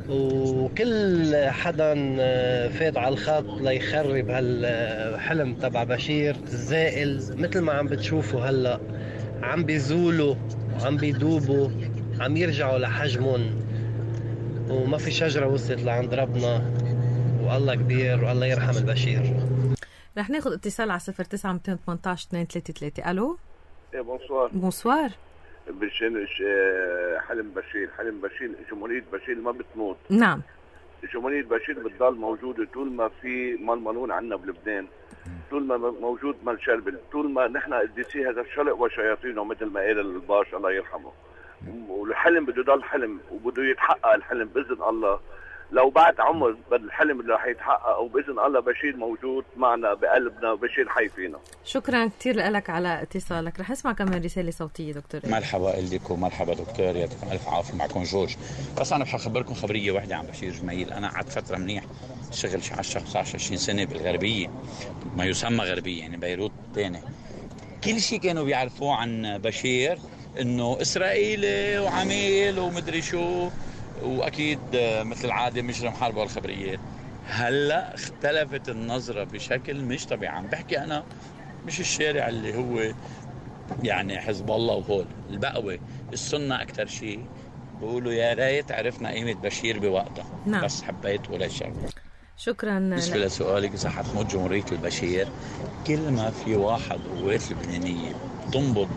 وكل حدا آه، فات على الخط ليخرب هالحلم تبع بشير الزائل، مثل ما عم بتشوفوا هلا عم بيزولوا وعم بيدوبوا، عم يرجعوا لحجمهم، وما في شجرة وصلت لعند ربنا، والله كبير والله يرحم البشير. رح ناخد اتصال على صفر تسعة مئتين وثمانية عشر اثنين ثلاثة ثلاثة. الو ايه بونسوار. بونسوار. بشين حلم بشير حلم بشير جمهورية بشير ما بتموت. نعم. جمهورية بشير بتضل موجودة طول ما في ململون عنا بلبنان، طول ما موجود مال شربل، طول ما نحن قديسي هذا الشرق وشياطينه مثل ما قال الباش الله يرحمه. والحلم بده يضل حلم وبده يتحقق الحلم بإذن الله. لو بعد عمر بالحلم اللي رح يتحقق وبإذن الله بشير موجود معنا بقلبنا وبشير حي فينا. شكرا كتير لك على اتصالك. رح اسمع كمان رسالة صوتية دكتور. مرحبا لكم ومرحبا دكتور، يعطيكم الف عافيه. معكم جورج. بس انا بخبركم خبريه واحده عن بشير جميل. انا قعدت فتره منيح شغل عشرة خمسة عشر عشرين سنه بالغربيه، ما يسمى غربيه يعني بيروت ثاني. كل شيء كانوا بيعرفوه عن بشير انه اسرائيلي وعميل ومدري شو، واكيد مثل العاده مجرم حرب والخبريات. هلا اختلفت النظره بشكل مش طبيعي. عم بحكي انا مش الشارع اللي هو يعني حزب الله وهول البقوة، السنة أكتر شيء بقولوا يا ريت عرفنا قيمة بشير بوقتها. نعم. بس حبيت ولا شيء. شكرا. بالنسبة لسؤالك إذا حتموت جمهورية البشير، كل ما في واحد قوات لبنانية تنبض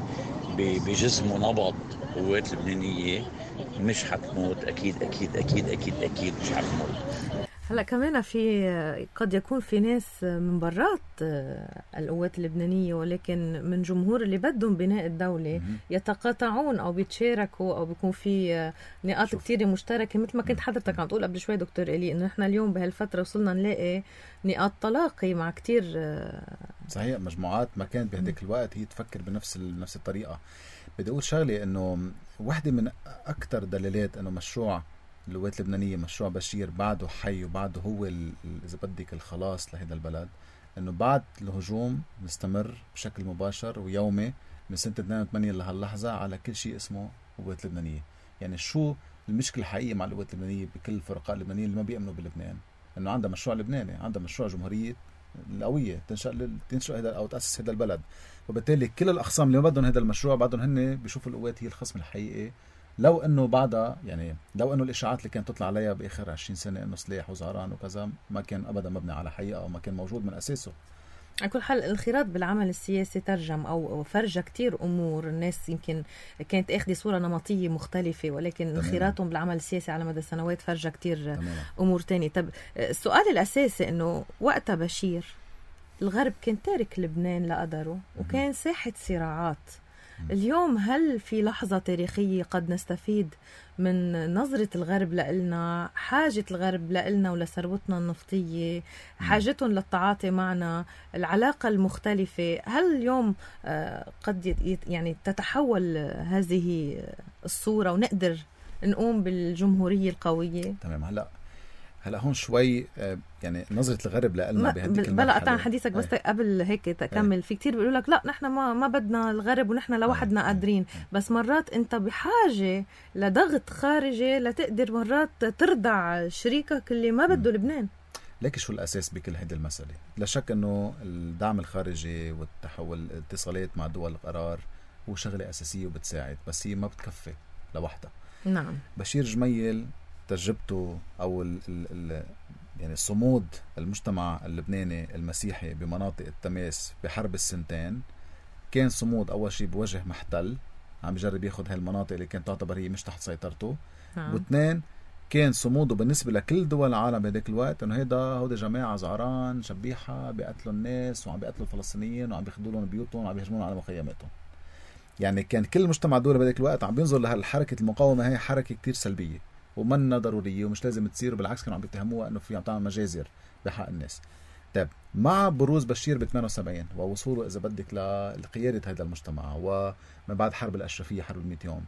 بجسمه نبض قوات لبنانية مش حتموت. أكيد أكيد أكيد أكيد أكيد مش حتموت. هلا كمان في قد يكون في ناس من برات القوات اللبنانية ولكن من جمهور اللي بدهم بناء الدولة يتقاطعون أو بيتشاركوا أو بيكون في نقاط كتير مشتركة، مثل ما كنت حضرتك عم تقول قبل شوي دكتور إلي إنه نحن اليوم بهالفترة وصلنا نلاقي نقاط تلاقي مع كتير صحيح مجموعات ما كانت بهديك الوقت هي تفكر بنفس نفس الطريقة. بدي أقول شغلة إنه واحدة من أكتر دلالات إنه مشروع القوات اللبنانية مشروع بشير بعده حي وبعده هو إذا بدك الخلاص لهذا البلد، إنه بعد الهجوم مستمر بشكل مباشر ويومي من سنة اثنين وثمانين لهاللحظة على كل شيء اسمه قوات لبنانية. يعني شو المشكلة الحقيقية مع القوات اللبنانية بكل الفرقاء اللبنانية اللي ما بيأمنوا بلبنان؟ إنه عندها مشروع لبناني، عندها مشروع جمهورية القوية تنشأ تنشأ هذا أو تأسس هذا البلد، وبالتالي كل الأخصام اللي ما بدهم هذا المشروع بعدهم هن بيشوفوا القوات هي الخصم الحقيقي. لو انه بعدها يعني لو انه الاشاعات اللي كانت تطلع عليها باخر عشرين سنه انه سلاح وزهران وكذا ما كان ابدا مبني على حقيقه او ما كان موجود من اساسه. على كل حال الانخراط بالعمل السياسي ترجم او فرجة كتير امور. الناس يمكن كانت اخذ صوره نمطيه مختلفه ولكن انخراطهم بالعمل السياسي على مدى السنوات فرجة كتير تمام. امور تانية. طب السؤال الاساسي انه وقتها بشير الغرب كان تارك لبنان لقدره وكان ساحه صراعات. اليوم هل في لحظة تاريخية قد نستفيد من نظرة الغرب لإلنا، حاجة الغرب لإلنا ولثروتنا النفطية، حاجتهم للتعاطي معنا، العلاقة المختلفة؟ هل اليوم قد يعني تتحول هذه الصورة ونقدر نقوم بالجمهورية القوية؟ تمام. هلأ هلا هون شوي يعني نظرة الغرب لنا بهديك المرحلة. بلا قطع حديثك بس أي. قبل هيك تكمل. في كتير بيقولوا لك لا نحن ما ما بدنا الغرب ونحن لوحدنا أي. قادرين أي. بس مرات انت بحاجة لضغط خارجي لتقدر مرات ترضع شريكك اللي ما بده لبنان. لكن شو الأساس بكل هيدي المسألة؟ لا شك انه الدعم الخارجي والتحول الاتصالات مع دول القرار هو شغلة أساسية وبتساعد، بس هي ما بتكفي لوحدها. نعم. بشير جميل تجربته او ال ال يعني صمود المجتمع اللبناني المسيحي بمناطق التماس بحرب السنتين كان صمود اول شيء بوجه محتل عم بجرب ياخذ هالمناطق اللي كانت تعتبر هي مش تحت سيطرته، واثنين كان صموده بالنسبه لكل دول العالم بهداك الوقت انه هيدا هودي جماعه زعران شبيحه بيقتلوا الناس وعم بيقتلوا الفلسطينيين وعم بياخذوا لهم بيوتهم وعم بيهجمون على مخيماتهم. يعني كان كل المجتمع الدولي بهداك الوقت عم بينظر لهالحركه المقاومه هي حركه كتير سلبيه ومنها ضرورية ومش لازم تصير، بالعكس كانوا عم بيتهموها انه في عم تعمل مجازر بحق الناس. طيب مع بروز بشير ب ثمانية وسبعين ووصوله اذا بدك لقياده هذا المجتمع ومن بعد حرب الاشرفيه حرب المئة يوم،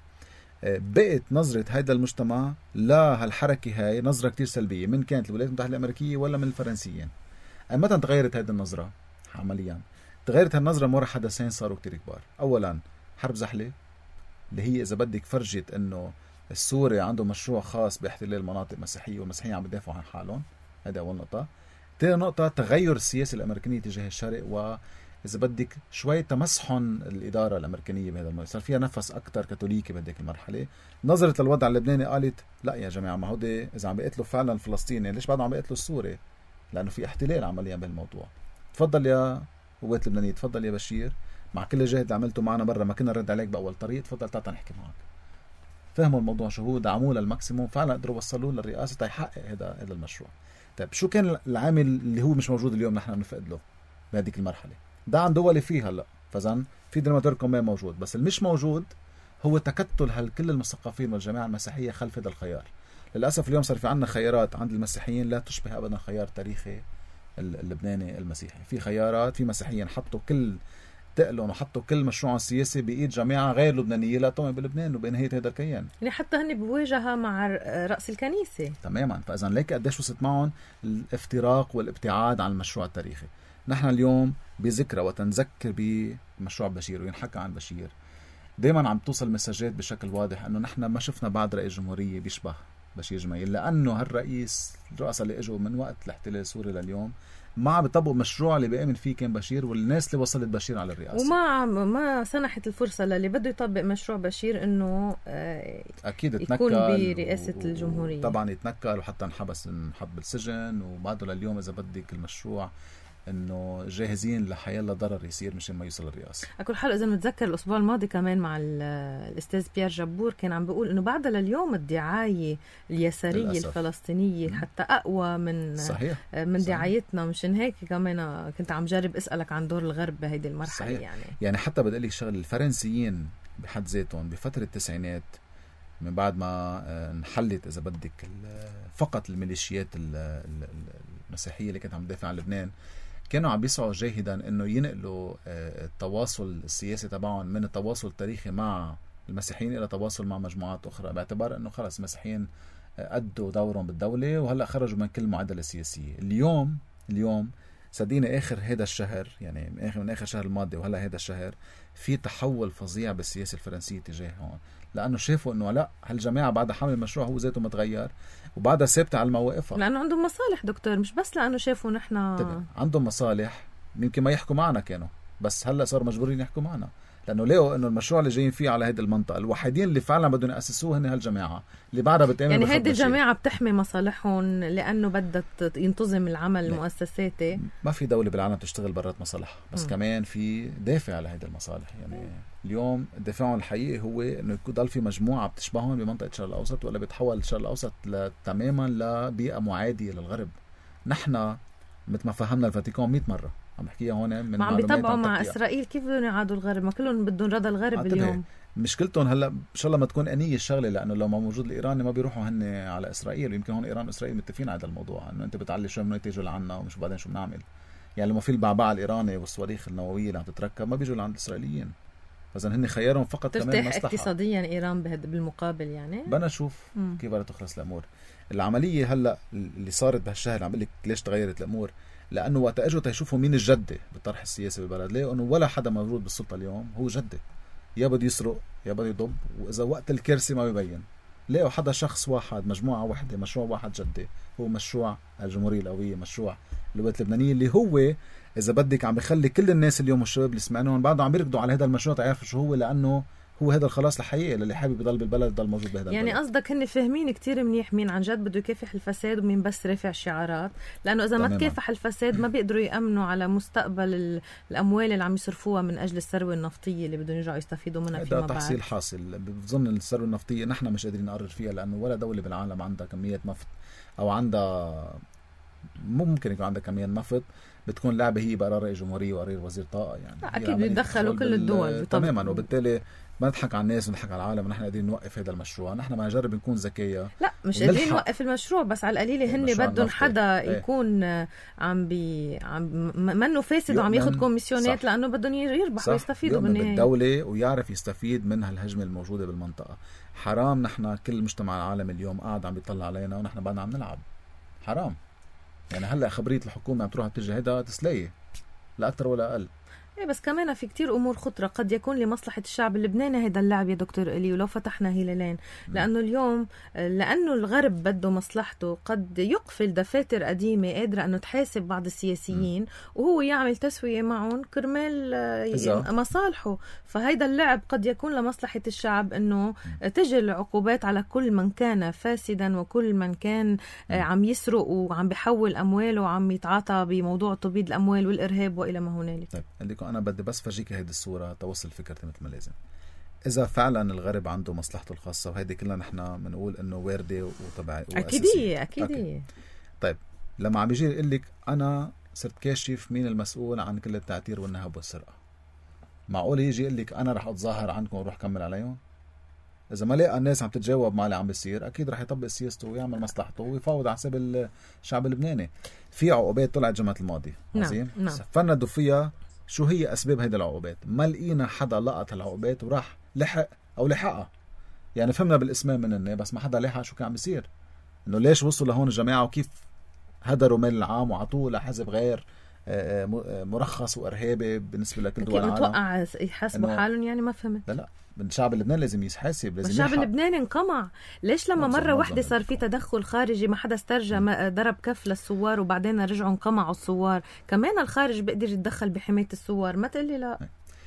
بقت نظرة هذا المجتمع لهالحركة هاي نظرة كتير سلبية، من كانت الولايات المتحدة الأمريكية ولا من الفرنسيين. متى تغيرت هذه النظرة عمليا؟ تغيرت هالنظرة مورا حدثين صاروا كتير كبار. أولا حرب زحلة اللي هي إذا بدك فرجت إنه السوري عنده مشروع خاص باحتلال مناطق مسيحية والمسيحيين عم يدافعوا عن حالهم. هذا أول نقطة. تاني نقطة تغير السياسة الأمريكية تجاه الشرق، و إذا بدك شوي تمسحن الإدارة الأمريكية بهذا الموضوع، صار فيها نفس أكتر كاثوليكي بهذيك المرحلة. نظرت للوضع اللبناني قالت لا يا جماعة، ما هودي إذا عم بيقتلوا فعلا فلسطيني ليش بعد عم بيقتلوا السوري؟ لأنه في احتلال عمليا بالموضوع. تفضل يا قوات لبنانية، تفضل يا بشير، مع كل الجهد اللي عملته معنا برا ما كنا نرد عليك بأول طريق، تفضل تعال نحكي معك. فهموا الموضوع شو هو، دعموه للماكسيموم، فعلا قدروا وصلوه للرئاسة تيحقق هذا هذا المشروع. طيب شو كان العامل اللي هو مش موجود اليوم نحن بنفقد له بهذيك المرحلة؟ دعم دولي فيه هلا، فزن في ديناماتور كمان موجود، بس المش موجود هو تكتل هالكل المثقفين والجماعة المسيحية خلف هذا الخيار. للأسف اليوم صار في عنا خيارات عند المسيحيين لا تشبه أبدا خيار تاريخي اللبناني المسيحي. في خيارات، في مسيحيين حطوا كل تقلهم وحطوا كل مشروع سياسي بإيد جماعة غير لبنانية لا تؤمن بلبنان وبنهاية هذا الكيان. يعني حتى هن بواجهة مع رأس الكنيسة تماما. فإذا ليك قديش وصلت معهم الافتراق والابتعاد عن المشروع التاريخي. نحن اليوم بذكرى وتنذكر بمشروع بشير وينحكى عن بشير، دايما عم توصل مساجات بشكل واضح انه نحن ما شفنا بعد رئيس جمهورية بيشبه بشير جميل، لانه هالرئيس الرؤساء اللي اجوا من وقت الاحتلال السوري لليوم ما عم بيطبقوا مشروع اللي بيامن فيه كان بشير والناس اللي وصلت بشير على الرئاسة، وما ما سنحت الفرصة للي بده يطبق مشروع بشير انه اكيد يكون برئاسة و... الجمهورية. طبعا يتنكر وحتى انحبس انحط بالسجن، وبعده لليوم اذا بدك المشروع انه جاهزين لحيالله ضرر يصير مشان ما يوصل الرئاسة. اكل حلقة اذا متذكر الاسبوع الماضي كمان مع الاستاذ بيير جبور كان عم بيقول انه بعد لليوم الدعاية اليسارية للأسف. الفلسطينية حتى اقوى من صحيح. من صحيح. دعايتنا. مشان هيك كمان كنت عم جرب اسالك عن دور الغرب بهيدي المرحلة. صحيح. يعني يعني حتى بدي لك شغل، الفرنسيين بحد ذاتهم بفترة التسعينات من بعد ما انحلت اذا بدك فقط الميليشيات المسيحية اللي كانت عم تدافع عن لبنان، كانوا عم بيسعوا جاهدا انه ينقلوا التواصل السياسي تبعهم من التواصل التاريخي مع المسيحيين الى تواصل مع مجموعات اخرى، باعتبار انه خلص المسيحيين ادوا دورهم بالدوله وهلا خرجوا من كل معادله سياسيه. اليوم اليوم صدقيني اخر هذا الشهر، يعني من اخر من اخر شهر الماضي وهلا هذا الشهر في تحول فظيع بالسياسه الفرنسيه تجاههم، لانه شافوا انه لا، هالجماعه بعد حمل المشروع هو ذاته متغير وبعدها ثابته على مواقفها، لانه عندهم مصالح دكتور، مش بس لانه شافوا نحن طبعا عندهم مصالح. يمكن ما يحكوا معنا كانوا، بس هلا صاروا مجبورين يحكوا معنا، لانه لقوا انه المشروع اللي جايين فيه على هذه المنطقه الوحيدين اللي فعلا بدهم ياسسوه هن هالجماعه اللي بعدها بتامن. يعني هذه الجماعه بتحمي مصالحهم لانه بدها ينتظم العمل المؤسساتي. ما في دوله بالعالم تشتغل برات مصالحها، بس م. كمان في دافع على هذه المصالح. يعني اليوم دافعهم الحقيقي هو انه يضل في مجموعه بتشبههم بمنطقه الشرق الاوسط، ولا بتحول الشرق الاوسط تماما لبيئه معاديه للغرب. نحن مثل ما فهمنا الفاتيكان مئة مره، عم بحكيها هون من ما عم بيطبقوا مع اسرائيل، كيف بدهم يعادوا الغرب؟ ما كلهم بدهم رضا الغرب اليوم. مشكلتهم هلا ان شاء الله ما تكون انيه الشغله، لانه لو ما موجود الايراني ما بيروحوا هن على اسرائيل، ويمكن هون ايران واسرائيل متفقين على هذا الموضوع، انه انت بتعلي شو بدهم يجوا لعنا ومش بعدين شو بنعمل. يعني لما في البعبع الايراني والصواريخ النوويه اللي عم تتركب ما بيجوا لعند الاسرائيليين، فاذا هن خيارهم فقط كمان مصلحه. ترتاح اقتصاديا ايران بالمقابل. يعني بدنا نشوف كيف بدها تخلص الامور. العمليه هلا اللي صارت بهالشهر عم بقول لك ليش تغيرت الامور، لانه وقت اجوا تيشوفوا مين الجده بالطرح السياسي بالبلد، ليه؟ انه ولا حدا موجود بالسلطه اليوم هو جده، يا بده يسرق يا بده يضب، واذا وقت الكرسي ما بيبين. لقوا حدا شخص واحد، مجموعه واحده، مشروع واحد جده، هو مشروع الجمهوريه القويه، مشروع الولايات اللبنانيه، اللي هو اذا بدك عم بخلي كل الناس اليوم والشباب اللي سمعناهم بعدهم عم يركضوا على هذا المشروع تعرفوا شو هو، لانه هو هذا الخلاص الحقيقي للي حابب يضل بالبلد يضل موجود بهذا يعني البلد. قصدك هن فاهمين كتير منيح مين عن جد بده يكافح الفساد ومين بس رافع شعارات، لانه اذا ما تكافح الفساد ما بيقدروا يامنوا على مستقبل الاموال اللي عم يصرفوها من اجل الثروه النفطيه اللي بدهم يرجعوا يستفيدوا منها فيما بعد. هذا تحصيل حاصل. بظن الثروه النفطيه نحن مش قادرين نقرر فيها، لانه ولا دوله بالعالم عندها كميات نفط او عندها، ممكن يكون عندها كميات نفط بتكون لعبه هي بقرار رئيس جمهوريه وقرار وزير طاقه يعني اكيد بيتدخلوا كل الدول تماما. وبالتالي ما نضحك على الناس ونضحك على العالم. نحن قادرين نوقف هذا المشروع، نحن ما نجرب نكون ذكيه. لا مش قادرين نوقف المشروع، بس على القليله هن بدهم حدا ايه. يكون عم بي عم منه فاسد وعم ياخذ كوميسيونات لانه بدهم يربحوا ويستفيدوا بالنهايه بالدوله ويعرف يستفيد من هالهجمه الموجوده بالمنطقه. حرام نحن كل المجتمع العالمي اليوم قاعد عم بيطلع علينا ونحن بعدنا عم نلعب. حرام يعني. هلا خبريه الحكومه عم تروح تتجه هيدا تسليه لا اكثر ولا اقل. ايه بس كمان في كتير امور خطره قد يكون لمصلحه الشعب اللبناني هيدا اللعب يا دكتور إلي. ولو فتحنا هلالين لانه اليوم لانه الغرب بده مصلحته قد يقفل دفاتر قديمه قادره انه تحاسب بعض السياسيين م. وهو يعمل تسويه معهم كرمال مصالحه. فهيدا اللعب قد يكون لمصلحه الشعب انه تجي العقوبات على كل من كان فاسدا وكل من كان م. عم يسرق وعم بيحول امواله وعم يتعاطى بموضوع تبييض الاموال والارهاب والى ما هنالك. طيب أنا بدي بس فرجيك هيدي الصورة توصل فكرتي مثل ما لازم. إذا فعلا الغرب عنده مصلحته الخاصة وهيدي كلنا نحن بنقول إنه واردة وطبيعية أكيدية أكيدية. طيب لما عم يجي يقول لك أنا صرت كاشف مين المسؤول عن كل التعتير والنهب والسرقة، معقول يجي يقول لك أنا رح أتظاهر عنكم وروح كمل عليهم؟ إذا ما لقى الناس عم تتجاوب مع اللي عم بيصير أكيد رح يطبق سياسته ويعمل مصلحته ويفاوض على حساب الشعب اللبناني. في عقوبات طلعت جمعة الماضي عظيم نعم. نعم. فندوا فيها شو هي أسباب هيدا العقوبات. ما لقينا حدا لقط هالعقوبات وراح لحق أو لحقها. يعني فهمنا بالاسماء مننا بس ما حدا لحق شو كان عم بيصير، إنه ليش وصلوا لهون الجماعة وكيف هدروا مال العام وعطوه لحزب غير مرخص وإرهابي بالنسبة لكل دول العالم. متوقع يحاسبوا حالهم يعني ما فهمت. لا لا الشعب اللبناني لازم يحاسب. لازم الشعب اللبناني انقمع. ليش لما مرة واحدة صار في تدخل خارجي ما حدا استرجى ما ضرب كف للثوار وبعدين رجعوا انقمعوا الثوار؟ كمان الخارج بيقدر يتدخل بحماية الثوار. ما تقلي لا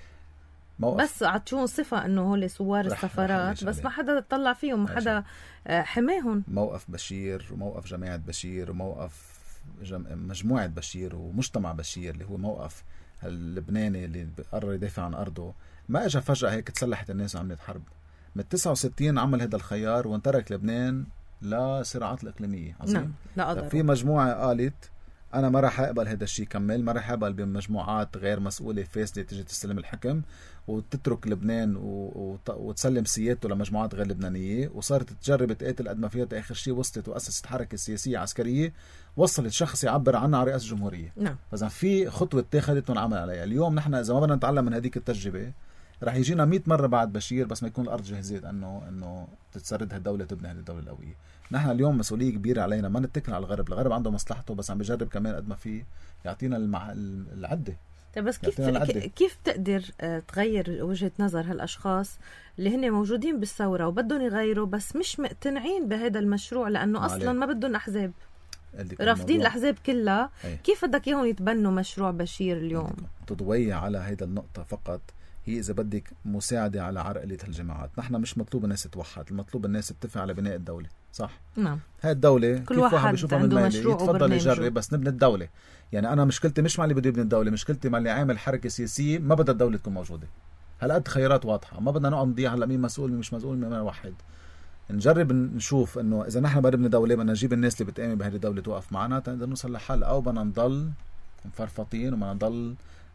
موقف. بس عطشون صفة انه هول ثوار السفارات بس ما حدا طلع فيهم، ما حدا حماهم. موقف بشير وموقف جماعة بشير وموقف جم... مجموعة بشير ومجتمع بشير اللي هو موقف اللبناني اللي قرر يدافع عن أرضه ما اجى فجأة هيك تسلحت الناس وعملت حرب. من تسعة وستين عمل هذا الخيار وانترك لبنان لصراعات الإقليمية. نعم لا في مجموعة قالت أنا ما راح أقبل هذا الشيء كمل، ما راح أقبل بمجموعات غير مسؤولة فاسدة تجي تستلم الحكم وتترك لبنان و... وتسلم سيادته لمجموعات غير لبنانية. وصارت تجرب تقاتل قد ما فيها. آخر شيء وصلت وأسست حركة سياسية عسكرية وصلت شخص يعبر عنها على رئاسة الجمهورية. نعم. فإذا في خطوة اتخذت ونعمل عليها. اليوم نحن إذا ما بدنا نتعلم من هذيك التجربة رح يجينا مئة مرة بعد بشير بس ما يكون الأرض جهزت أنه أنه تتسرد هالدولة تبني هذه الدولة القوية. نحن اليوم مسؤولية كبيرة علينا ما نتكل على الغرب. الغرب عنده مصلحته بس عم بيجرب كمان قد ما فيه يعطينا المع... العدة. طيب بس كيف كيف تقدر تغير وجهة نظر هالأشخاص اللي هن موجودين بالثورة وبدهم يغيروا بس مش مقتنعين بهذا المشروع لأنه أصلا ما بدهم أحزاب، رافضين الأحزاب كلها. أي. كيف بدك إياهم يتبنوا مشروع بشير اليوم؟ تضوي على هيدا النقطة فقط هي إذا بدك مساعدة على عرقلة الجماعات. نحن مش مطلوب الناس توحد، المطلوب الناس تتفق على بناء الدولة. صح؟ نعم. هاي الدولة كل كيف واحد بيشوفها من مشروع يتفضل يجرب بس نبني الدولة. يعني أنا مشكلتي مش مع اللي بده يبني الدولة، مشكلتي مع اللي عامل حركة سياسية ما بدها الدولة تكون موجودة. هالقد خيارات واضحة ما بدنا نقعد نضيع هلا مين مسؤول مين مش مسؤول مين واحد. نجرب نشوف إنه إذا نحن بدنا نبني دولة بدنا نجيب الناس اللي بتآمن بهذه الدولة توقف معنا تقدر نوصل لحل، أو بدنا نضل مفرفطين وما نضل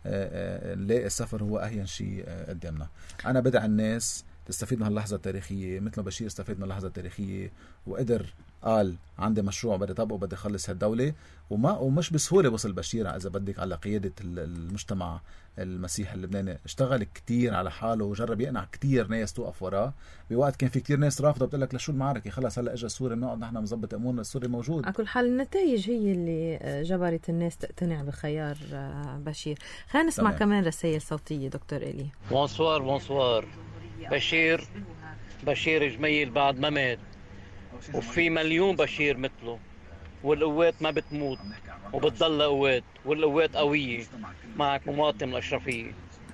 نلاقي السفر هو أهين شيء قدامنا. أنا بدع الناس تستفيد من هاللحظة التاريخية مثل ما بشير استفيد من اللحظة التاريخية وقدر قال عندي مشروع بدي طبقه بدي أخلص هالدولة. وما ومش بسهولة وصل بشير إذا بدك على قيادة المجتمع المسيحي اللبناني. اشتغل كتير على حاله وجرب يقنع كتير ناس توقف وراه بوقت كان في كتير ناس رافضة بتقول لك لشو المعركة خلاص هلا اجى السوري بنقعد نحن مظبط امورنا السوري موجود. على كل حال النتائج هي اللي جبرت الناس تقتنع بخيار بشير. خلينا نسمع طبعا. كمان رسائل صوتية دكتور إلي. بونسوار بونسوار. بشير بشير جميل بعد ما مات وفي مليون بشير مثله والقوات ما بتموت وبتضل قوات والقوات قوية. معك مواطن الأشرفية.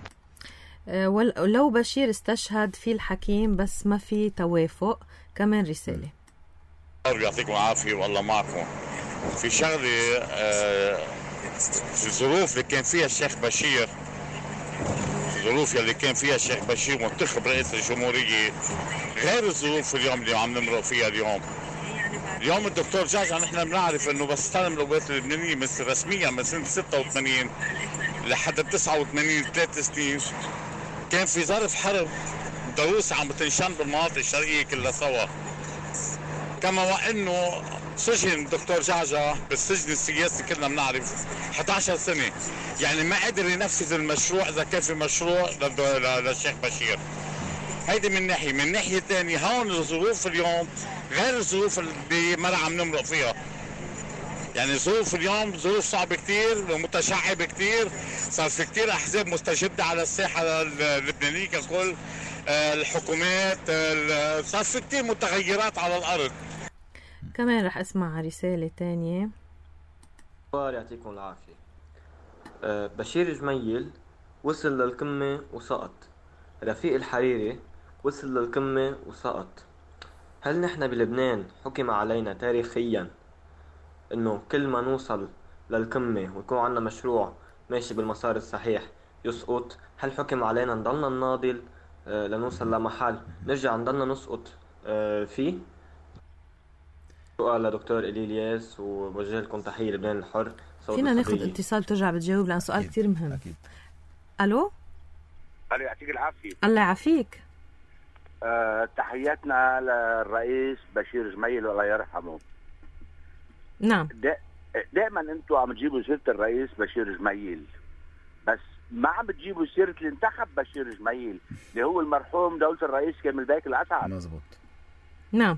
ولو بشير استشهد في الحكيم بس ما في توافق. كمان رسالة. يعطيكم العافية والله معكم. في شغلة آه الظروف اللي كان فيها الشيخ بشير الظروف اللي كان فيها الشيخ بشير منتخب رئيس الجمهورية غير الظروف اليوم اللي عم نمرق فيها اليوم. اليوم الدكتور جعجع نحن بنعرف انه بس استلم القوات اللبنانيه مثل رسميا من سنه ستة وثمانين لحد تسعة وثمانين ثلاث سنين كان في ظرف حرب دروس عم تنشن بالمناطق الشرقيه كلها سوا. كما وانه سجن الدكتور جعجع بالسجن السياسي كلنا بنعرف إحدى عشرة سنه، يعني ما قدر ينفذ المشروع اذا كان في مشروع للشيخ بشير. هيدي من ناحيه، من ناحيه ثانيه هون الظروف اليوم غير الظروف اللي مرة عم نمرق فيها. يعني ظروف اليوم ظروف صعبه كثير ومتشعبه كثير، صار في كثير احزاب مستجده على الساحه اللبنانيه ككل، الحكومات، صار في كثير متغيرات على الارض. كمان رح اسمع رساله ثانيه. يعطيكم العافيه. بشير جميل وصل للقمه وسقط، رفيق الحريري وصل للقمه وسقط. هل نحن بلبنان حكم علينا تاريخيا انه كل ما نوصل للقمة ويكون عنا مشروع ماشي بالمسار الصحيح يسقط؟ هل حكم علينا نضلنا نناضل آه لنوصل لمحل نرجع نضلنا نسقط آه فيه؟ سؤال لدكتور إليلياس وبوجه لكم تحية. لبنان الحر. فينا ناخد اتصال ترجع بتجاوب لأن سؤال كتير مهم. أكيد. ألو. ألو يعطيك العافية. الله يعافيك. أه تحياتنا للرئيس بشير جميل الله يرحمه. نعم. دائما انتم عم تجيبوا سيره الرئيس بشير جميل، بس ما عم بتجيبوا سيره اللي انتخب بشير جميل اللي هو المرحوم دولة الرئيس كامل بيك الأسعد. مزبوط. نعم.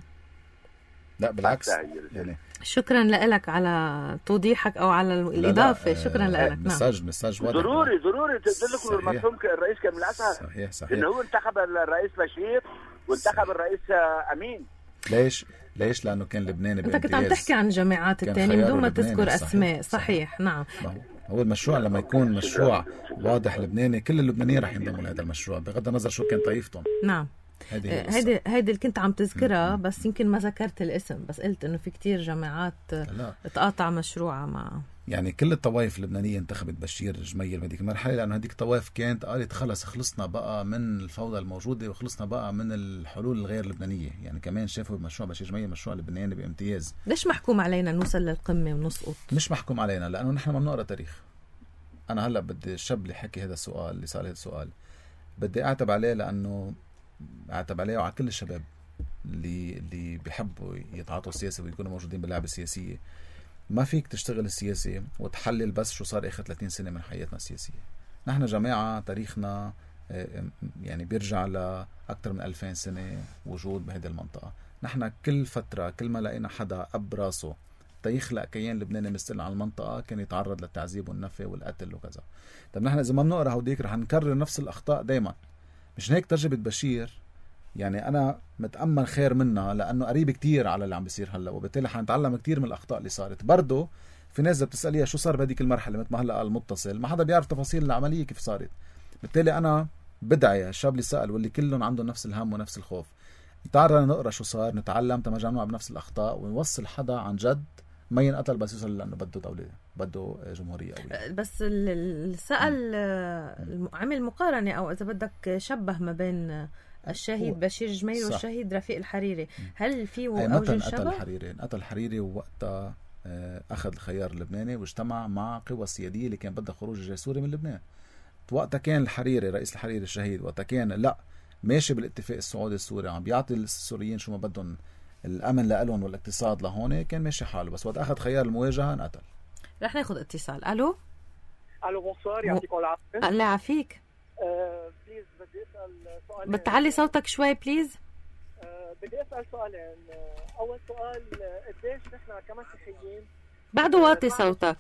لا بالعكس يعني. شكرا لك على توضيحك او على الاضافه. لا لا. شكرا لك. مساج مساج واضح. ضروري ضروري تدلكوا المرحوم الرئيس كامل الأسعد. صحيح صحيح. انه هو انتخب الرئيس بشير وانتخب الرئيس امين. ليش؟ ليش؟ لانه كان لبناني بامتياز. انت كنت عم تحكي عن الجامعات الثانيه بدون ما تذكر اسماء. صحيح, صحيح. نعم. هو المشروع لما يكون مشروع واضح لبناني كل اللبنانيين رح ينضموا لهذا المشروع بغض النظر شو كان طائفتهم. نعم. هيدي هيدي اللي كنت عم تذكرها. م- بس يمكن ما ذكرت الاسم، بس قلت انه في كتير جامعات تقاطع مشروعها مع يعني كل الطوائف اللبنانيه انتخبت بشير جميل بهذيك المرحله، لانه هذيك الطوائف كانت قالت خلص خلصنا بقى من الفوضى الموجوده وخلصنا بقى من الحلول الغير لبنانيه. يعني كمان شافوا مشروع بشير جميل مشروع لبناني بامتياز. ليش محكوم علينا نوصل للقمه ونسقط؟ مش محكوم علينا لانه نحن ما بنقرا تاريخ. انا هلا بدي الشاب اللي حكي هذا السؤال اللي سال هذا السؤال بدي اعتب عليه، لانه اعتب عليه وعلى كل الشباب اللي اللي بيحبوا يتعاطوا السياسه ويكونوا موجودين باللعبه السياسيه. ما فيك تشتغل السياسي وتحلل بس شو صار اخر ثلاثين سنه من حياتنا السياسيه. نحن جماعه تاريخنا يعني بيرجع لاكثر من ألفين سنه وجود بهذه المنطقه. نحن كل فتره كل ما لقينا حدا اب راسه تيخلق كيان لبناني مستقل على المنطقه كان يتعرض للتعذيب والنفي والقتل وكذا. طيب نحن اذا ما بنقرا هوديك رح نكرر نفس الاخطاء دائما. مش هيك تجربه بشير يعني انا متامل خير منها لانه قريب كتير على اللي عم بيصير هلا، وبالتالي حنتعلم كتير من الاخطاء اللي صارت. برضه في ناس بتساليها شو صار بهذيك المرحله مثل ما هلا قال متصل، ما حدا بيعرف تفاصيل العمليه كيف صارت. بالتالي انا بدعي الشاب اللي سال واللي كلهم عندهم نفس الهم ونفس الخوف، تعالوا نقرا شو صار، نتعلم تما نوقع بنفس الاخطاء ونوصل حدا عن جد ما ينقتل بس يوصل لانه بده دوله بده جمهوريه قويه. بس اللي سال عمل مقارنه او اذا بدك شبه ما بين الشهيد بشير جميل والشهيد رفيق الحريري. هل في اوجه شبه؟ قتل الحريري قتل الحريري ووقتها اخذ الخيار اللبناني واجتمع مع قوى السياديه اللي كان بدها خروج الجيش السوري من لبنان. وقتها كان الحريري رئيس الحريري الشهيد وقتها كان لا ماشي بالاتفاق السعودي السوري عم بيعطي السوريين شو ما بدهم الامن لهم والاقتصاد لهون، كان ماشي حاله. بس وقت اخذ خيار المواجهه انقتل. رح ناخذ اتصال. الو الو بونسوار يعطيكم العافيه. الله يعافيك. أه بليز بدي اسال سؤال. بتعلي صوتك شوي بليز. أه بدي اسال سؤالين. اول سؤال قديش نحن كمسيحيين بعده واطي صوتك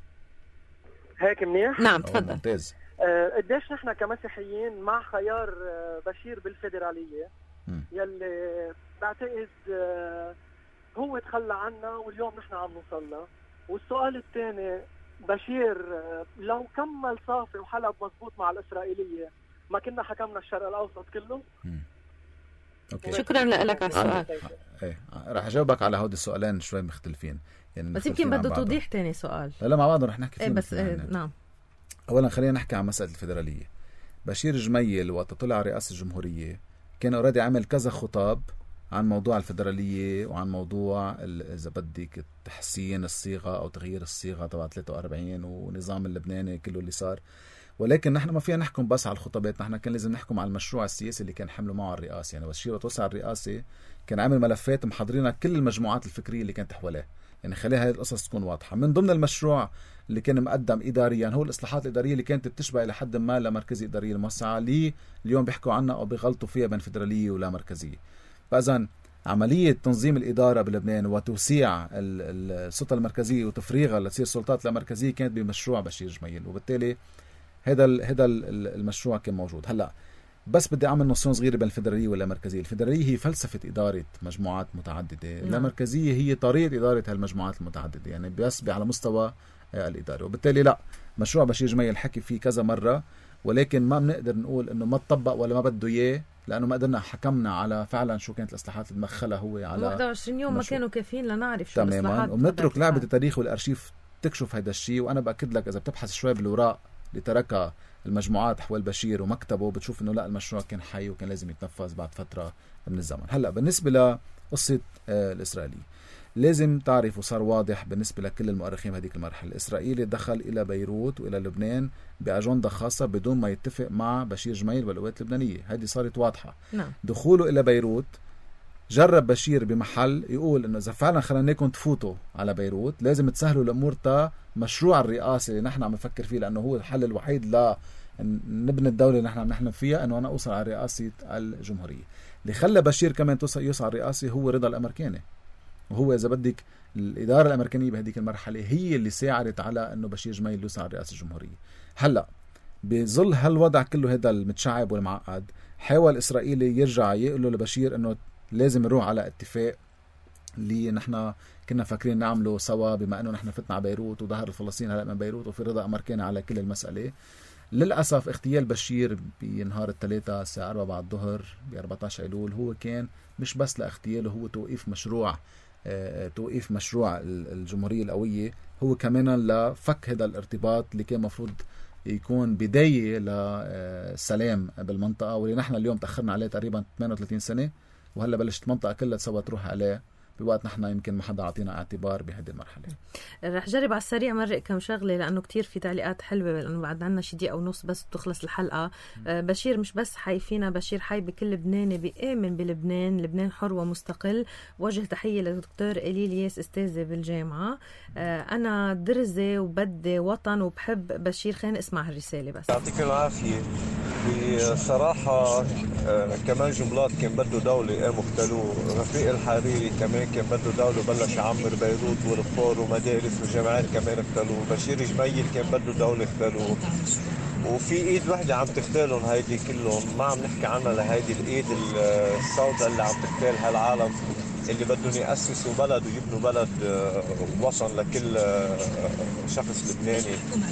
هيك منيح؟ نعم تفضل. ممتاز. أه قديش نحن كمسيحيين مع خيار بشير بالفيدراليه يلي بعتقد أه هو تخلى عنا واليوم نحن عم نوصلنا. والسؤال الثاني بشير لو كمل صافي وحلب مضبوط مع الإسرائيلية ما كنا حكمنا الشرق الأوسط كله؟ أوكي. شكرا لك على السؤال. ايه راح اجاوبك على هودي السؤالين شوي مختلفين يعني بس يمكن بده توضيح تاني سؤال. لا لا مع بعض رح نحكي فيه. ايه بس ايه نعم. اولا خلينا نحكي عن مسألة الفيدرالية. بشير جميل وقت طلع رئاسة الجمهورية كان اوريدي عمل كذا خطاب عن موضوع الفدرالية وعن موضوع إذا بدك تحسين الصيغة أو تغيير الصيغة تبع ثلاثة وأربعين ونظام اللبناني كله اللي صار. ولكن نحن ما فينا نحكم بس على الخطابات، نحن كان لازم نحكم على المشروع السياسي اللي كان حمله معه الرئاسة. يعني بشير وتوسع الرئاسة كان عامل ملفات محضرينها كل المجموعات الفكرية اللي كانت حواليه، يعني خليها هذه القصص تكون واضحة. من ضمن المشروع اللي كان مقدم إداريا هو الإصلاحات الإدارية اللي كانت بتشبه إلى حد ما لمركزية إدارية الموسعة اللي اليوم بيحكوا عنها أو بيغلطوا فيها بين فدرالية ولا مركزية. فإذا عملية تنظيم الإدارة بلبنان وتوسيع السلطة المركزية وتفريغها لتصير سلطات لمركزية كانت بمشروع بشير جميل، وبالتالي هذا هذا المشروع كان موجود. هلا بس بدي اعمل نصون صغيره بين الفدراليه ولا المركزيه. الفدراليه هي فلسفه اداره مجموعات متعدده، نعم. المركزيه هي طريقه اداره هالمجموعات المتعدده، يعني بيسبي على مستوى الاداره. وبالتالي لا، مشروع بشير جميل حكي فيه كذا مره، ولكن ما بنقدر نقول انه ما تطبق ولا ما بده اياه، لانه ما قدرنا حكمنا على فعلا شو كانت الاصلاحات اللي مدخلها هو على واحد وعشرين يوم. ما كانوا كافيين لنعرف شو الاصلاحات. تماما. وبنترك لعبه التاريخ والارشيف تكشف هذا الشيء. وانا باكد لك اذا بتبحث شوي بالوراق اللي تركها المجموعات حول بشير ومكتبه بتشوف انه لا، المشروع كان حي وكان لازم يتنفذ بعد فتره من الزمن. هلا بالنسبه لقصه آه الاسرائيلي، لازم تعرف وصار واضح بالنسبه لكل المؤرخين بهذيك المرحله، الاسرائيلي دخل الى بيروت والى لبنان باجنده خاصه بدون ما يتفق مع بشير جميل والقوات اللبنانيه، هذه صارت واضحه. نعم. دخوله الى بيروت جرب بشير بمحل يقول انه اذا فعلا خليناكم تفوتوا على بيروت لازم تسهلوا الامور تا مشروع الرئاسه اللي نحن عم نفكر فيه، لانه هو الحل الوحيد ل نبني الدوله اللي نحن عم نحلم فيها، انه انا اوصل على رئاسه الجمهوريه. اللي خلى بشير كمان يوصل على الرئاسه هو رضا الامريكاني، وهو اذا بدك الاداره الامريكانيه بهذيك المرحله هي اللي ساعدت على انه بشير جميل يوصل على رئاسه الجمهوريه. هلا بظل هالوضع كله هذا المتشعب والمعقد، حاول اسرائيلي يرجع يقول له لبشير انه لازم نروح على اتفاق اللي نحن كنا فاكرين نعمله سوا، بما انه نحن فتنا على بيروت وظهر الفلسطيني هلا من بيروت وفي رضا امريكاني على كل المساله. للاسف اغتيال بشير بنهار الثلاثاء الساعه أربعة بعد الظهر ب أربعة عشر ايلول هو كان مش بس لاغتياله، هو توقيف مشروع اه توقيف مشروع الجمهوريه القويه، هو كمان لفك هذا الارتباط اللي كان مفروض يكون بدايه للسلام بالمنطقه، واللي نحن اليوم تاخرنا عليه تقريبا ثمانية وثلاثين سنه، وهلا بلشت المنطقه كلها سوا تروح عليه بوقت نحن يمكن ما حدا عطينا اعتبار بهذه المرحله. رح جرب على السريع مرق كم شغله لانه كتير في تعليقات حلوه، لانه بعد عنا شي دقيقه ونص بس تخلص الحلقه. آه بشير مش بس حي فينا، بشير حي بكل لبناني بيآمن بلبنان، لبنان حر ومستقل. وجه تحيه للدكتور إيلي الياس استاذه بالجامعه. آه انا درزه وبدي وطن وبحب بشير. خلينا نسمع الرساله بس. يعطيك العافيه. بصراحه آه كمان جملات كان بده دوله قاموا اختلوه. رفيق الحريري كمان كان بده دوله بلش يعمر بيروت والفور ومدارس وجامعات كمان اختلوه. بشير جميل كان بده دوله اختلوه. وفي ايد وحده عم تختالهم هيدي كلهم، ما عم نحكي عنها لهيدي الايد السوداء اللي عم تختال هالعالم اللي بدهم يأسسوا بلد ويبنوا بلد وطن لكل شخص لبناني.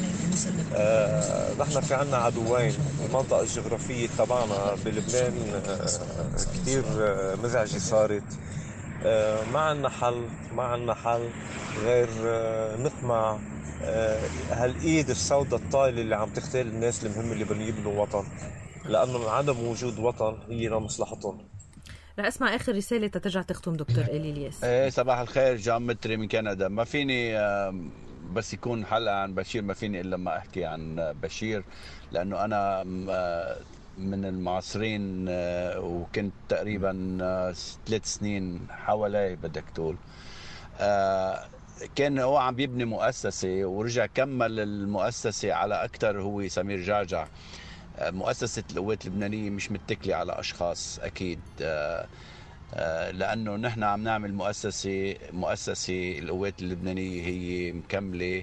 آه نحن في عنا عدوين، المنطقة الجغرافية تبعنا بلبنان آه كتير مزعجة صارت. آه ما عنا حل ما عنا حل غير آه نطمع آه هالإيد السوداء الطايلة اللي عم تختال الناس المهمة اللي بدهم يبنوا وطن، لأنه عدم وجود وطن هي لمصلحتهم. رح اسمع اخر رساله ترجع تختم دكتور إيلي الياس. ايه صباح الخير، جام متري من كندا. ما فيني بس يكون حلقه عن بشير ما فيني الا ما احكي عن بشير، لانه انا من المعاصرين وكنت تقريبا ثلاث سنين حوالي بدك تقول. كان هو عم بيبني مؤسسه ورجع كمل المؤسسه على اكثر. هو سمير جعجع. مؤسسة القوات اللبنانية مش متكلة على أشخاص أكيد، لأنه نحن عم نعمل مؤسسة مؤسسة القوات اللبنانية هي مكملة،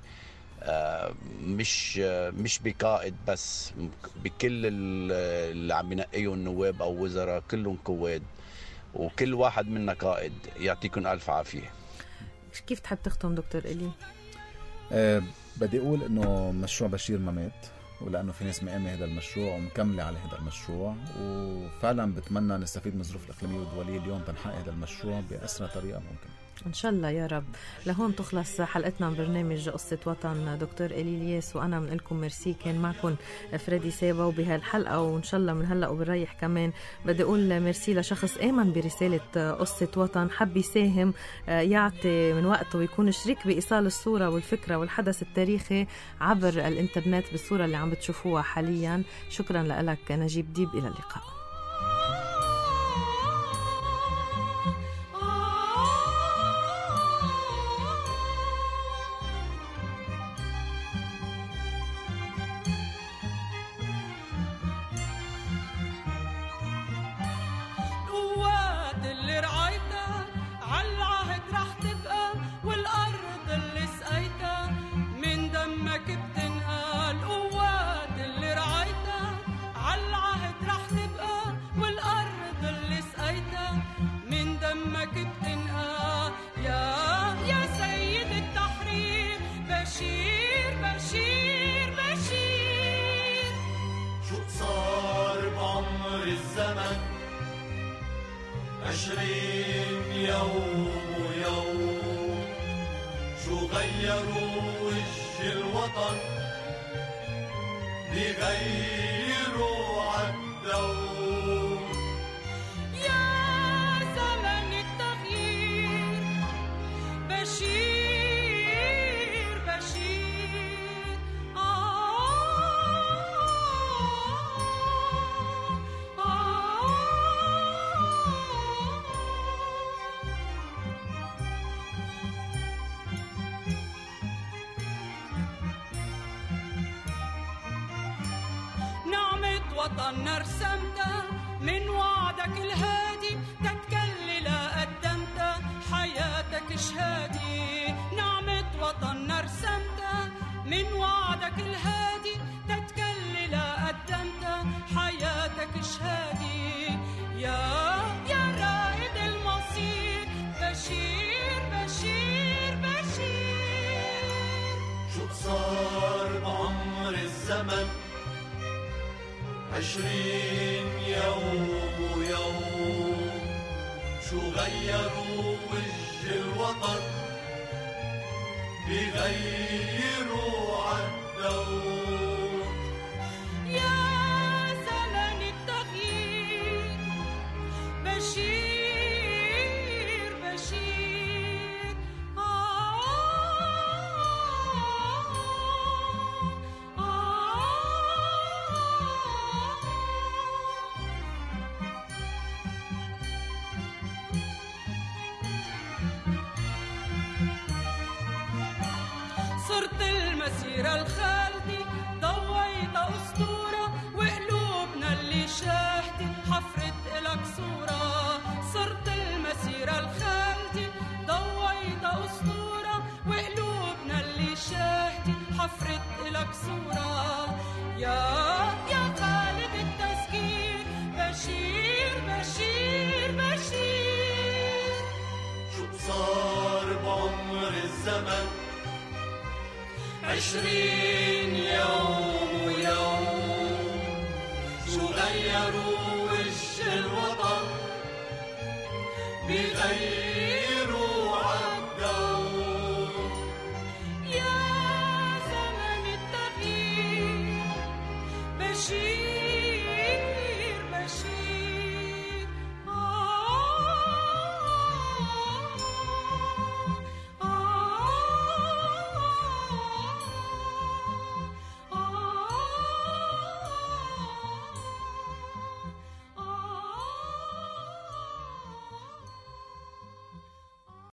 مش مش بقائد بس، بكل اللي عم ينقيهم النواب أو وزراء كلهم قواد، وكل واحد منا قائد. يعطيكم ألف عافية. كيف تحب تختم دكتور إيلي؟ أه بدي أقول إنه مشروع بشير ما مات، ولأنه في ناس مقامة هذا المشروع ومكملة على هذا المشروع، وفعلا بتمنى نستفيد من الظروف الإقليمية والدولية اليوم تنحقق هذا المشروع بأسرع طريقة ممكنة. إن شاء الله يا رب. لهون تخلص حلقتنا من برنامج قصة وطن. دكتور إلي إلياس وأنا من لكم ميرسي. كان معكم فريدي سابا وبهالحلقة، وإن شاء الله من هلأ وبنريح كمان بدي أقول ميرسي لشخص آمن برسالة قصة وطن، حب يساهم يعطي من وقته ويكون شريك بإيصال الصورة والفكرة والحدث التاريخي عبر الإنترنت بالصورة اللي عم بتشوفوها حاليا. شكرا لك نجيب ديب، إلى اللقاء. عشرين يوم ويوم شو غيروا وجه الوطن، بيغيروا عالدوم. يا زمن التغيير بشير بشير آه آه وطننا رسمتها من وعدك الهادي، تتكلل قدمتها حياتك شهادي. نعمة وطننا رسمتها من وعدك الهادي، تتكلل قدمتها حياتك شهادي. يا يا رائد المصير بشير بشير بشير. شو صار بعمر الزمن عشرين يوم ويوم، شو غيروا وجه الوطن، بيغيروا عالدوم. يا زمن التغيير بشير بشير آه صرت المسيرة الخالدي، ضويت أسطورة وقلوبنا اللي شاهدة حفرت إلك صورة. صرت المسيرة الخالدي، ضويت أسطورة وقلوبنا اللي شاهدة حفرت إلك صورة. يا يا خالد التذكير بشير بشير بشير. شو صار بعمر الزمن عشرين يوم ويوم، شو غيروا وجه الوطن، بيغيروا